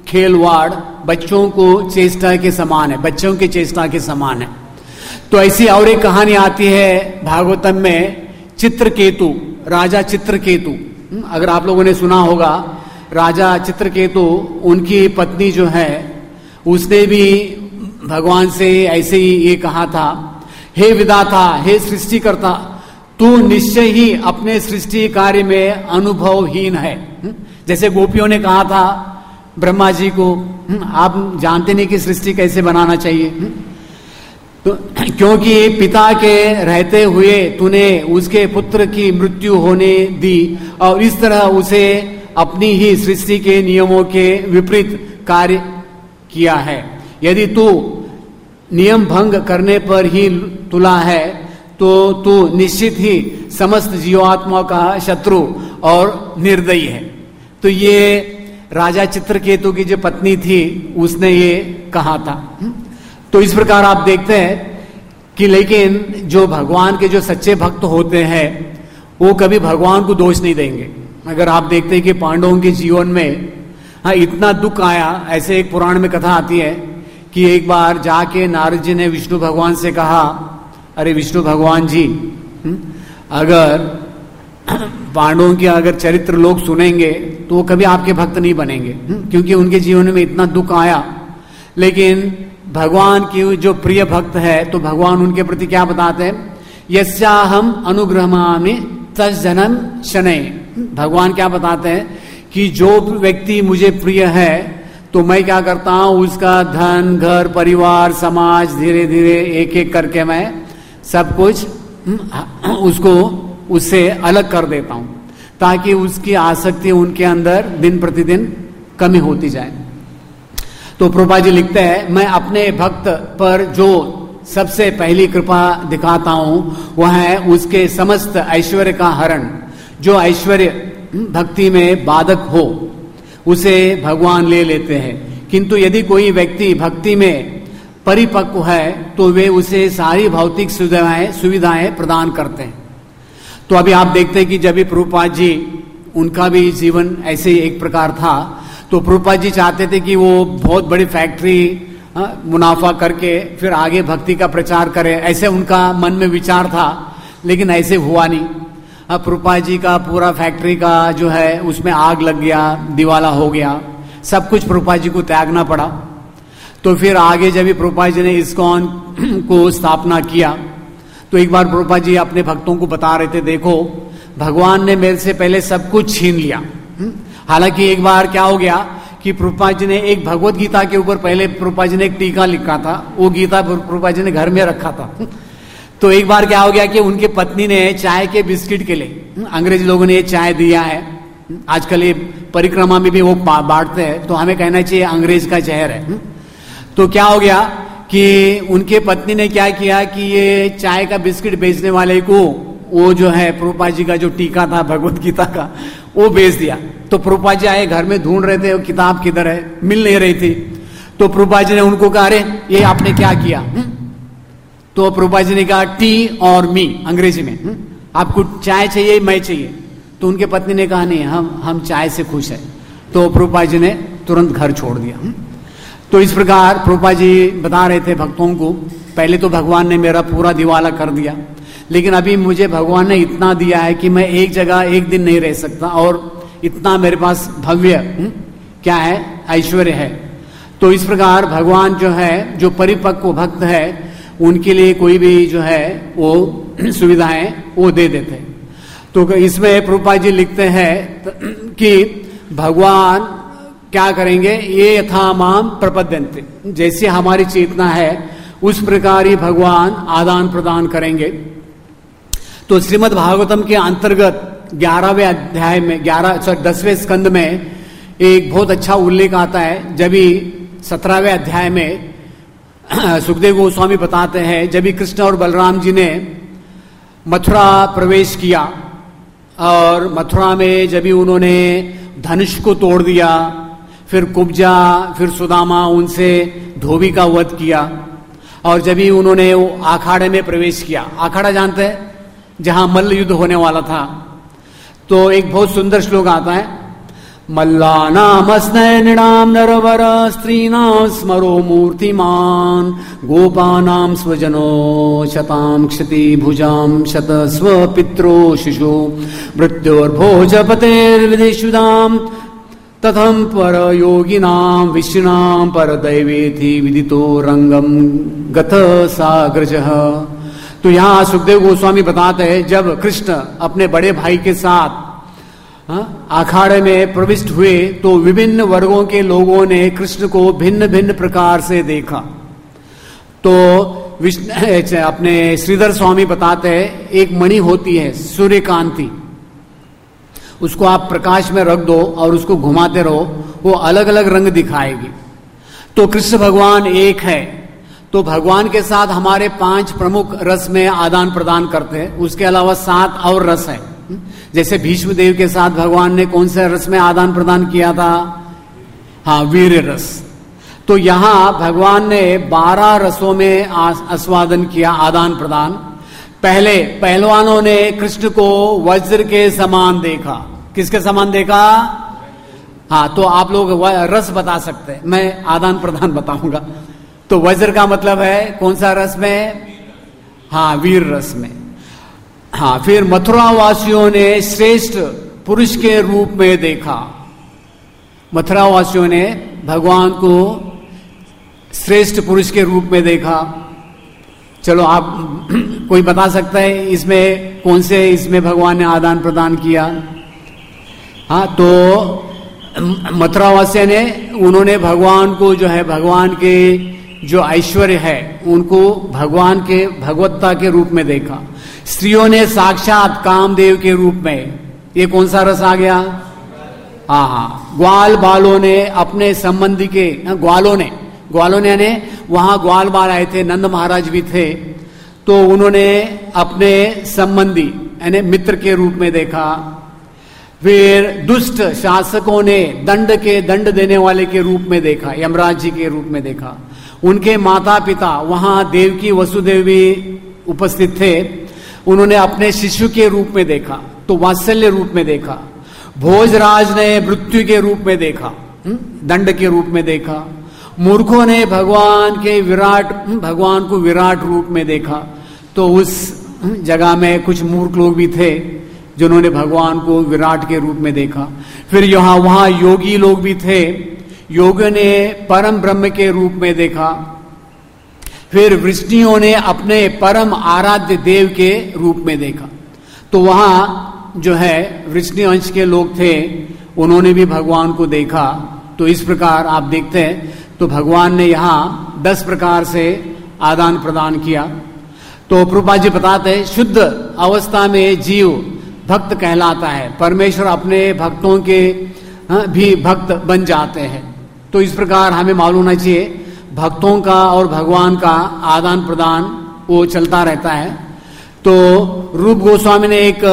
खेलवाड़ बच्चों को चेष्टा के समान है, बच्चों के चेष्टा के समान है। तो ऐसी और एक कहानी आती है भागवतम में, चित्रकेतु, राजा चित्रकेतु। अगर आप लोगों ने सुना होगा, राजा चित्रकेतु, उनकी पत्नी जो है उसने भी भगवान से ऐसे ही ये कहा था, हे विधाता, हे सृष्टिकर्ता, तू निश्चय ही अपने सृष्टि कार्य में अनुभवहीन है। जैसे गोपियों ने कहा था ब्रह्मा जी को, आप जानते नहीं कि सृष्टि कैसे बनाना चाहिए, तो क्योंकि पिता के रहते हुए तूने उसके पुत्र की मृत्यु होने दी और इस तरह उसे अपनी ही सृष्टि के नियमों के विपरीत कार्य किया है। यदि तू नियम भंग करने पर ही तुला है तो तू निश्चित ही समस्त जीवात्मा का शत्रु और निर्दयी है। तो ये राजा चित्रकेतु की जो पत्नी थी उसने ये कहा था। तो इस प्रकार आप देखते हैं कि लेकिन जो भगवान के जो सच्चे भक्त होते हैं वो कभी भगवान को दोष नहीं देंगे। अगर आप देखते हैं कि पांडवों के जीवन में हाँ इतना दुख आया, ऐसे एक पुराण में कथा आती है कि एक बार जाके नारद जी ने विष्णु भगवान से कहा, अरे विष्णु भगवान जी, अगर पांडवों की अगर चरित्र लोग सुनेंगे तो कभी आपके भक्त नहीं बनेंगे, क्योंकि उनके जीवन में इतना दुख आया। लेकिन भगवान की जो प्रिय भक्त है तो भगवान उनके प्रति क्या बताते हैं, यस्याहम अनुग्रहामि तज्जनम शनै। भगवान क्या बताते हैं कि जो व्यक्ति मुझे प्रिय है तो मैं क्या करता हूं, उसका धन, घर, परिवार, समाज धीरे धीरे एक एक करके मैं सब कुछ उसको उससे अलग कर देता हूं, ताकि उसकी आसक्ति उनके अंदर दिन प्रतिदिन कमी होती जाए। तो प्रभुपाद जी लिखते हैं, मैं अपने भक्त पर जो सबसे पहली कृपा दिखाता हूं वह है उसके समस्त ऐश्वर्य का हरण। जो ऐश्वर्य भक्ति में बाधक हो उसे भगवान ले लेते हैं, किंतु यदि कोई व्यक्ति भक्ति में परिपक्व है तो वे उसे सारी भौतिक सुविधाएं सुविधाएं प्रदान करते हैं। तो अभी आप देखते हैं कि जब भी प्रभुपाद जी, उनका भी जीवन ऐसे ही एक प्रकार था, तो प्रभुपाद जी चाहते थे कि वो बहुत बड़ी फैक्ट्री मुनाफा करके फिर आगे भक्ति का प्रचार करे, ऐसे उनका मन में विचार था, लेकिन ऐसे हुआ नहीं। अब प्रभुपाद जी का पूरा फैक्ट्री का जो है उसमें आग लग गया, दिवाला हो गया, सब कुछ प्रभुपाद जी को त्यागना पड़ा। तो फिर आगे जब भी प्रभुपाद जी ने इस्कॉन को स्थापना किया तो एक बार प्रभुपाद जी अपने भक्तों को बता रहे थे, देखो भगवान ने मेरे से पहले सब कुछ छीन लिया। हालांकि एक बार क्या हो गया कि प्रभुपाद जी ने एक भगवत गीता के ऊपर पहले प्रभुपाद जी ने एक टीका लिखा था, वो गीता प्रभुपाद जी ने घर में रखा था। तो एक बार क्या हो गया कि उनके पत्नी ने चाय के बिस्किट के लिए, अंग्रेज लोगों ने ये चाय दिया है, आजकल ये परिक्रमा में भी वो बांटते हैं, तो हमें कहना चाहिए अंग्रेज का जहर है। तो क्या हो गया कि उनके पत्नी ने क्या किया कि ये चाय का बिस्किट बेचने वाले को वो जो है प्रभुपाद जी का जो टीका था भगवत गीता का वो बेच दिया। तो प्रभुपाद जी आए, घर में ढूंढ रहे थे वो किताब किधर है, मिल नहीं रही थी। तो प्रभुपाद जी ने उनको कहा, अरे ये आपने क्या किया? तो प्रभुपाद जी ने कहा, टी और मी, अंग्रेजी में, आपको चाय चाहिए मैं चाहिए? तो उनके पत्नी ने कहा, नहीं, हम हम चाय से खुश है। तो प्रभुपाद जी ने तुरंत घर छोड़ दिया। तो इस प्रकार प्रभुपाद जी बता रहे थे भक्तों को, पहले तो भगवान ने मेरा पूरा दिवाला कर दिया, लेकिन अभी मुझे भगवान ने इतना दिया है कि मैं एक जगह एक दिन नहीं रह सकता, और इतना मेरे पास भव्य क्या है, ऐश्वर्य है। तो इस प्रकार भगवान जो है, जो परिपक्व भक्त है, उनके लिए कोई भी जो है वो सुविधाएं वो दे देते। तो इसमें प्रभुपाद जी लिखते हैं कि भगवान क्या करेंगे, ये यथा माम प्रपद्यन्ते, जैसे हमारी चेतना है उस प्रकार ही भगवान आदान प्रदान करेंगे। तो श्रीमद् भागवतम के अंतर्गत ग्यारहवें अध्याय में, ग्यारह सॉरी दसवें स्कंद में एक बहुत अच्छा उल्लेख आता है। जब भी सत्रहवें अध्याय में सुखदेव गोस्वामी बताते हैं, जब भी कृष्ण और बलराम जी ने मथुरा प्रवेश किया और मथुरा में जब भी उन्होंने धनुष को तोड़ दिया, फिर कुब्जा, फिर सुदामा, उनसे धोबी का वध किया, और जब भी उन्होंने वो अखाड़े में प्रवेश किया, अखाड़ा जानते हैं जहां मल्ल युद्ध होने वाला था, तो एक बहुत सुंदर श्लोक आता है, मल्लानामस्नैनिणां नरवर स्त्रीणां स्मरो मूर्तिमान् गोपानां स्वजनो शतां क्षति भुजां शत स्वपित्रो शिशु मृत्योर्भोजपतेर्विदिशुदां तथं पर योगिनां विष्णुनां पर दैवेति विदितो रंगम गत साग्रजः। तो यहाँ सुखदेव गोस्वामी बताते हैं जब कृष्ण अपने बड़े भाई के साथ अखाड़े में प्रविष्ट हुए तो विभिन्न वर्गों के लोगों ने कृष्ण को भिन्न भिन्न प्रकार से देखा। तो विष्णु अपने श्रीधर स्वामी बताते हैं एक मणि होती है सूर्यकांति, उसको आप प्रकाश में रख दो और उसको घुमाते रहो, वो अलग अलग रंग दिखाएगी। तो कृष्ण भगवान एक है, तो भगवान के साथ हमारे पांच प्रमुख रस में आदान प्रदान करते हैं, उसके अलावा सात और रस है। जैसे भीष्म देव के साथ भगवान ने कौन से रस में आदान प्रदान किया था? हाँ, वीर रस। तो यहां भगवान ने बारह रसों में आस्वादन किया, आदान प्रदान। पहले पहलवानों ने कृष्ण को वज्र के समान देखा। किसके समान देखा? हाँ, तो आप लोग रस बता सकते हैं, मैं आदान प्रदान बताऊंगा। तो वज्र का मतलब है कौन सा रस में? हाँ, वीर रस में। हाँ, फिर मथुरा वासियों ने श्रेष्ठ पुरुष के रूप में देखा। मथुरा वासियों ने भगवान को श्रेष्ठ पुरुष के रूप में देखा। चलो आप कोई बता सकता है इसमें कौन से इसमें भगवान ने आदान प्रदान किया? हाँ, तो मथुरा वासियों ने उन्होंने भगवान को जो है भगवान के जो ऐश्वर्य है उनको भगवान के भगवत्ता के रूप में देखा। स्त्रियों ने साक्षात कामदेव के रूप में, ये कौन सा रस आ गया? हाँ हाँ, ग्वाल बालों ने अपने संबंधी के, ग्वालों ने ग्वालों ने ने वहां ग्वाल बाल आए थे, नंद महाराज भी थे, तो उन्होंने अपने संबंधी यानी मित्र के रूप में देखा। फिर दुष्ट शासकों ने दंड के दंड देने वाले के रूप में देखा, यमराज जी के रूप में देखा। उनके माता पिता वहां देवकी वसुदेव भी उपस्थित थे, उन्होंने अपने शिशु के रूप में देखा, तो वात्सल्य रूप में देखा। भोजराज ने मृत्यु के रूप में देखा, दंड के रूप में देखा। मूर्खों ने भगवान के विराट भगवान को विराट रूप में देखा, तो उस जगह में कुछ मूर्ख लोग भी थे जिन्होंने भगवान को विराट के रूप में देखा। फिर यहाँ वहां योगी लोग भी थे, योगियों ने परम ब्रह्म के रूप में देखा। फिर वृष्णियों ने अपने परम आराध्य देव के रूप में देखा। तो वहां जो है वृष्णि अंश के लोग थे, उन्होंने भी भगवान को देखा। तो इस प्रकार आप देखते हैं, तो भगवान ने यहाँ दस प्रकार से आदान प्रदान किया। तो प्रभुपाद जी बताते हैं शुद्ध अवस्था में जीव भक्त कहलाता है, परमेश्वर अपने भक्तों के भी भक्त बन जाते हैं। तो इस प्रकार हमें मालूम होना चाहिए भक्तों का और भगवान का आदान प्रदान वो चलता रहता है। तो रूप गोस्वामी ने एक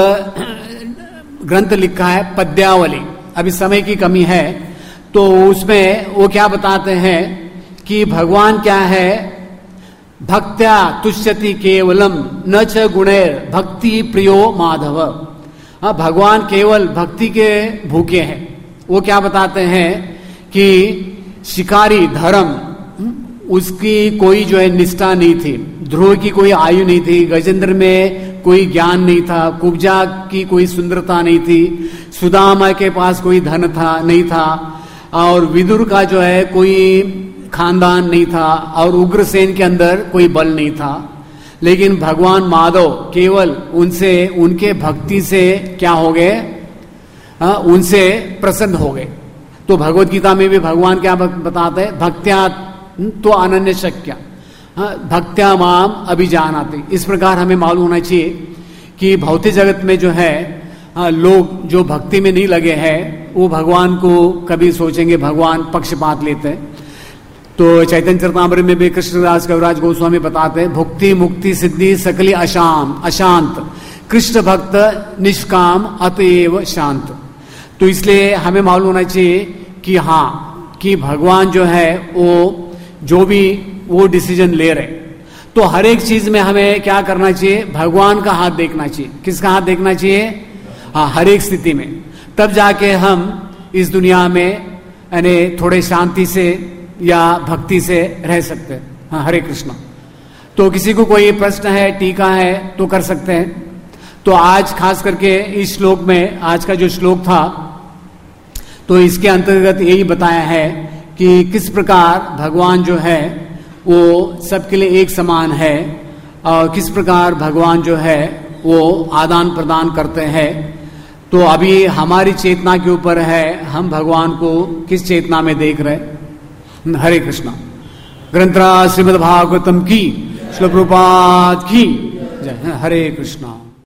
ग्रंथ लिखा है पद्यावली, अभी समय की कमी है, तो उसमें वो क्या बताते हैं कि भगवान क्या है? भक्त्या तुष्यति केवलम न च गुणैर भक्ति प्रियो माधव। हाँ, भगवान केवल भक्ति के भूखे हैं। वो क्या बताते हैं कि शिकारी धर्म उसकी कोई जो है निष्ठा नहीं थी, ध्रुव की कोई आयु नहीं थी, गजेंद्र में कोई ज्ञान नहीं था, कुब्जा की कोई सुंदरता नहीं थी, सुदामा के पास कोई धन था नहीं था, और विदुर का जो है कोई खानदान नहीं था, और उग्रसेन के अंदर कोई बल नहीं था। लेकिन भगवान माधव केवल उनसे उनके भक्ति से क्या हो गए? उनसे प्रसन्न हो गए। तो भगवत गीता में भी भगवान क्या बताते हैं? भक्त्या तो अनन्य शक्य भक्त्या माम अभिजानाति। इस प्रकार हमें मालूम होना चाहिए कि भौतिक जगत में जो है लोग जो भक्ति में नहीं लगे हैं वो भगवान को कभी सोचेंगे भगवान पक्षपात लेते हैं। तो चैतन्य चरितामृत में भी कृष्णदास कविराज गोस्वामी बताते हैं भुक्ति मुक्ति सिद्धि सकली अशाम अशांत कृष्ण भक्त निष्काम अतएव शांत। तो इसलिए हमें मालूम होना चाहिए कि हाँ कि भगवान जो है वो जो भी वो डिसीजन ले रहे, तो हर एक चीज में हमें क्या करना चाहिए? भगवान का हाथ देखना चाहिए। किसका हाथ देखना चाहिए? हाँ, हर एक स्थिति में। तब जाके हम इस दुनिया में यानी थोड़े शांति से या भक्ति से रह सकते हैं। हाँ, हरे कृष्णा। तो किसी को कोई प्रश्न है, टीका है तो कर सकते हैं। तो आज खास करके इस श्लोक में, आज का जो श्लोक था, तो इसके अंतर्गत यही बताया है कि किस प्रकार भगवान जो है वो सबके लिए एक समान है और किस प्रकार भगवान जो है वो आदान प्रदान करते हैं। तो अभी हमारी चेतना के ऊपर है, हम भगवान को किस चेतना में देख रहे। हरे कृष्णा। ग्रंथराज श्रीमद् भागवतम की, श्रील प्रभुपाद की जय। हरे कृष्णा।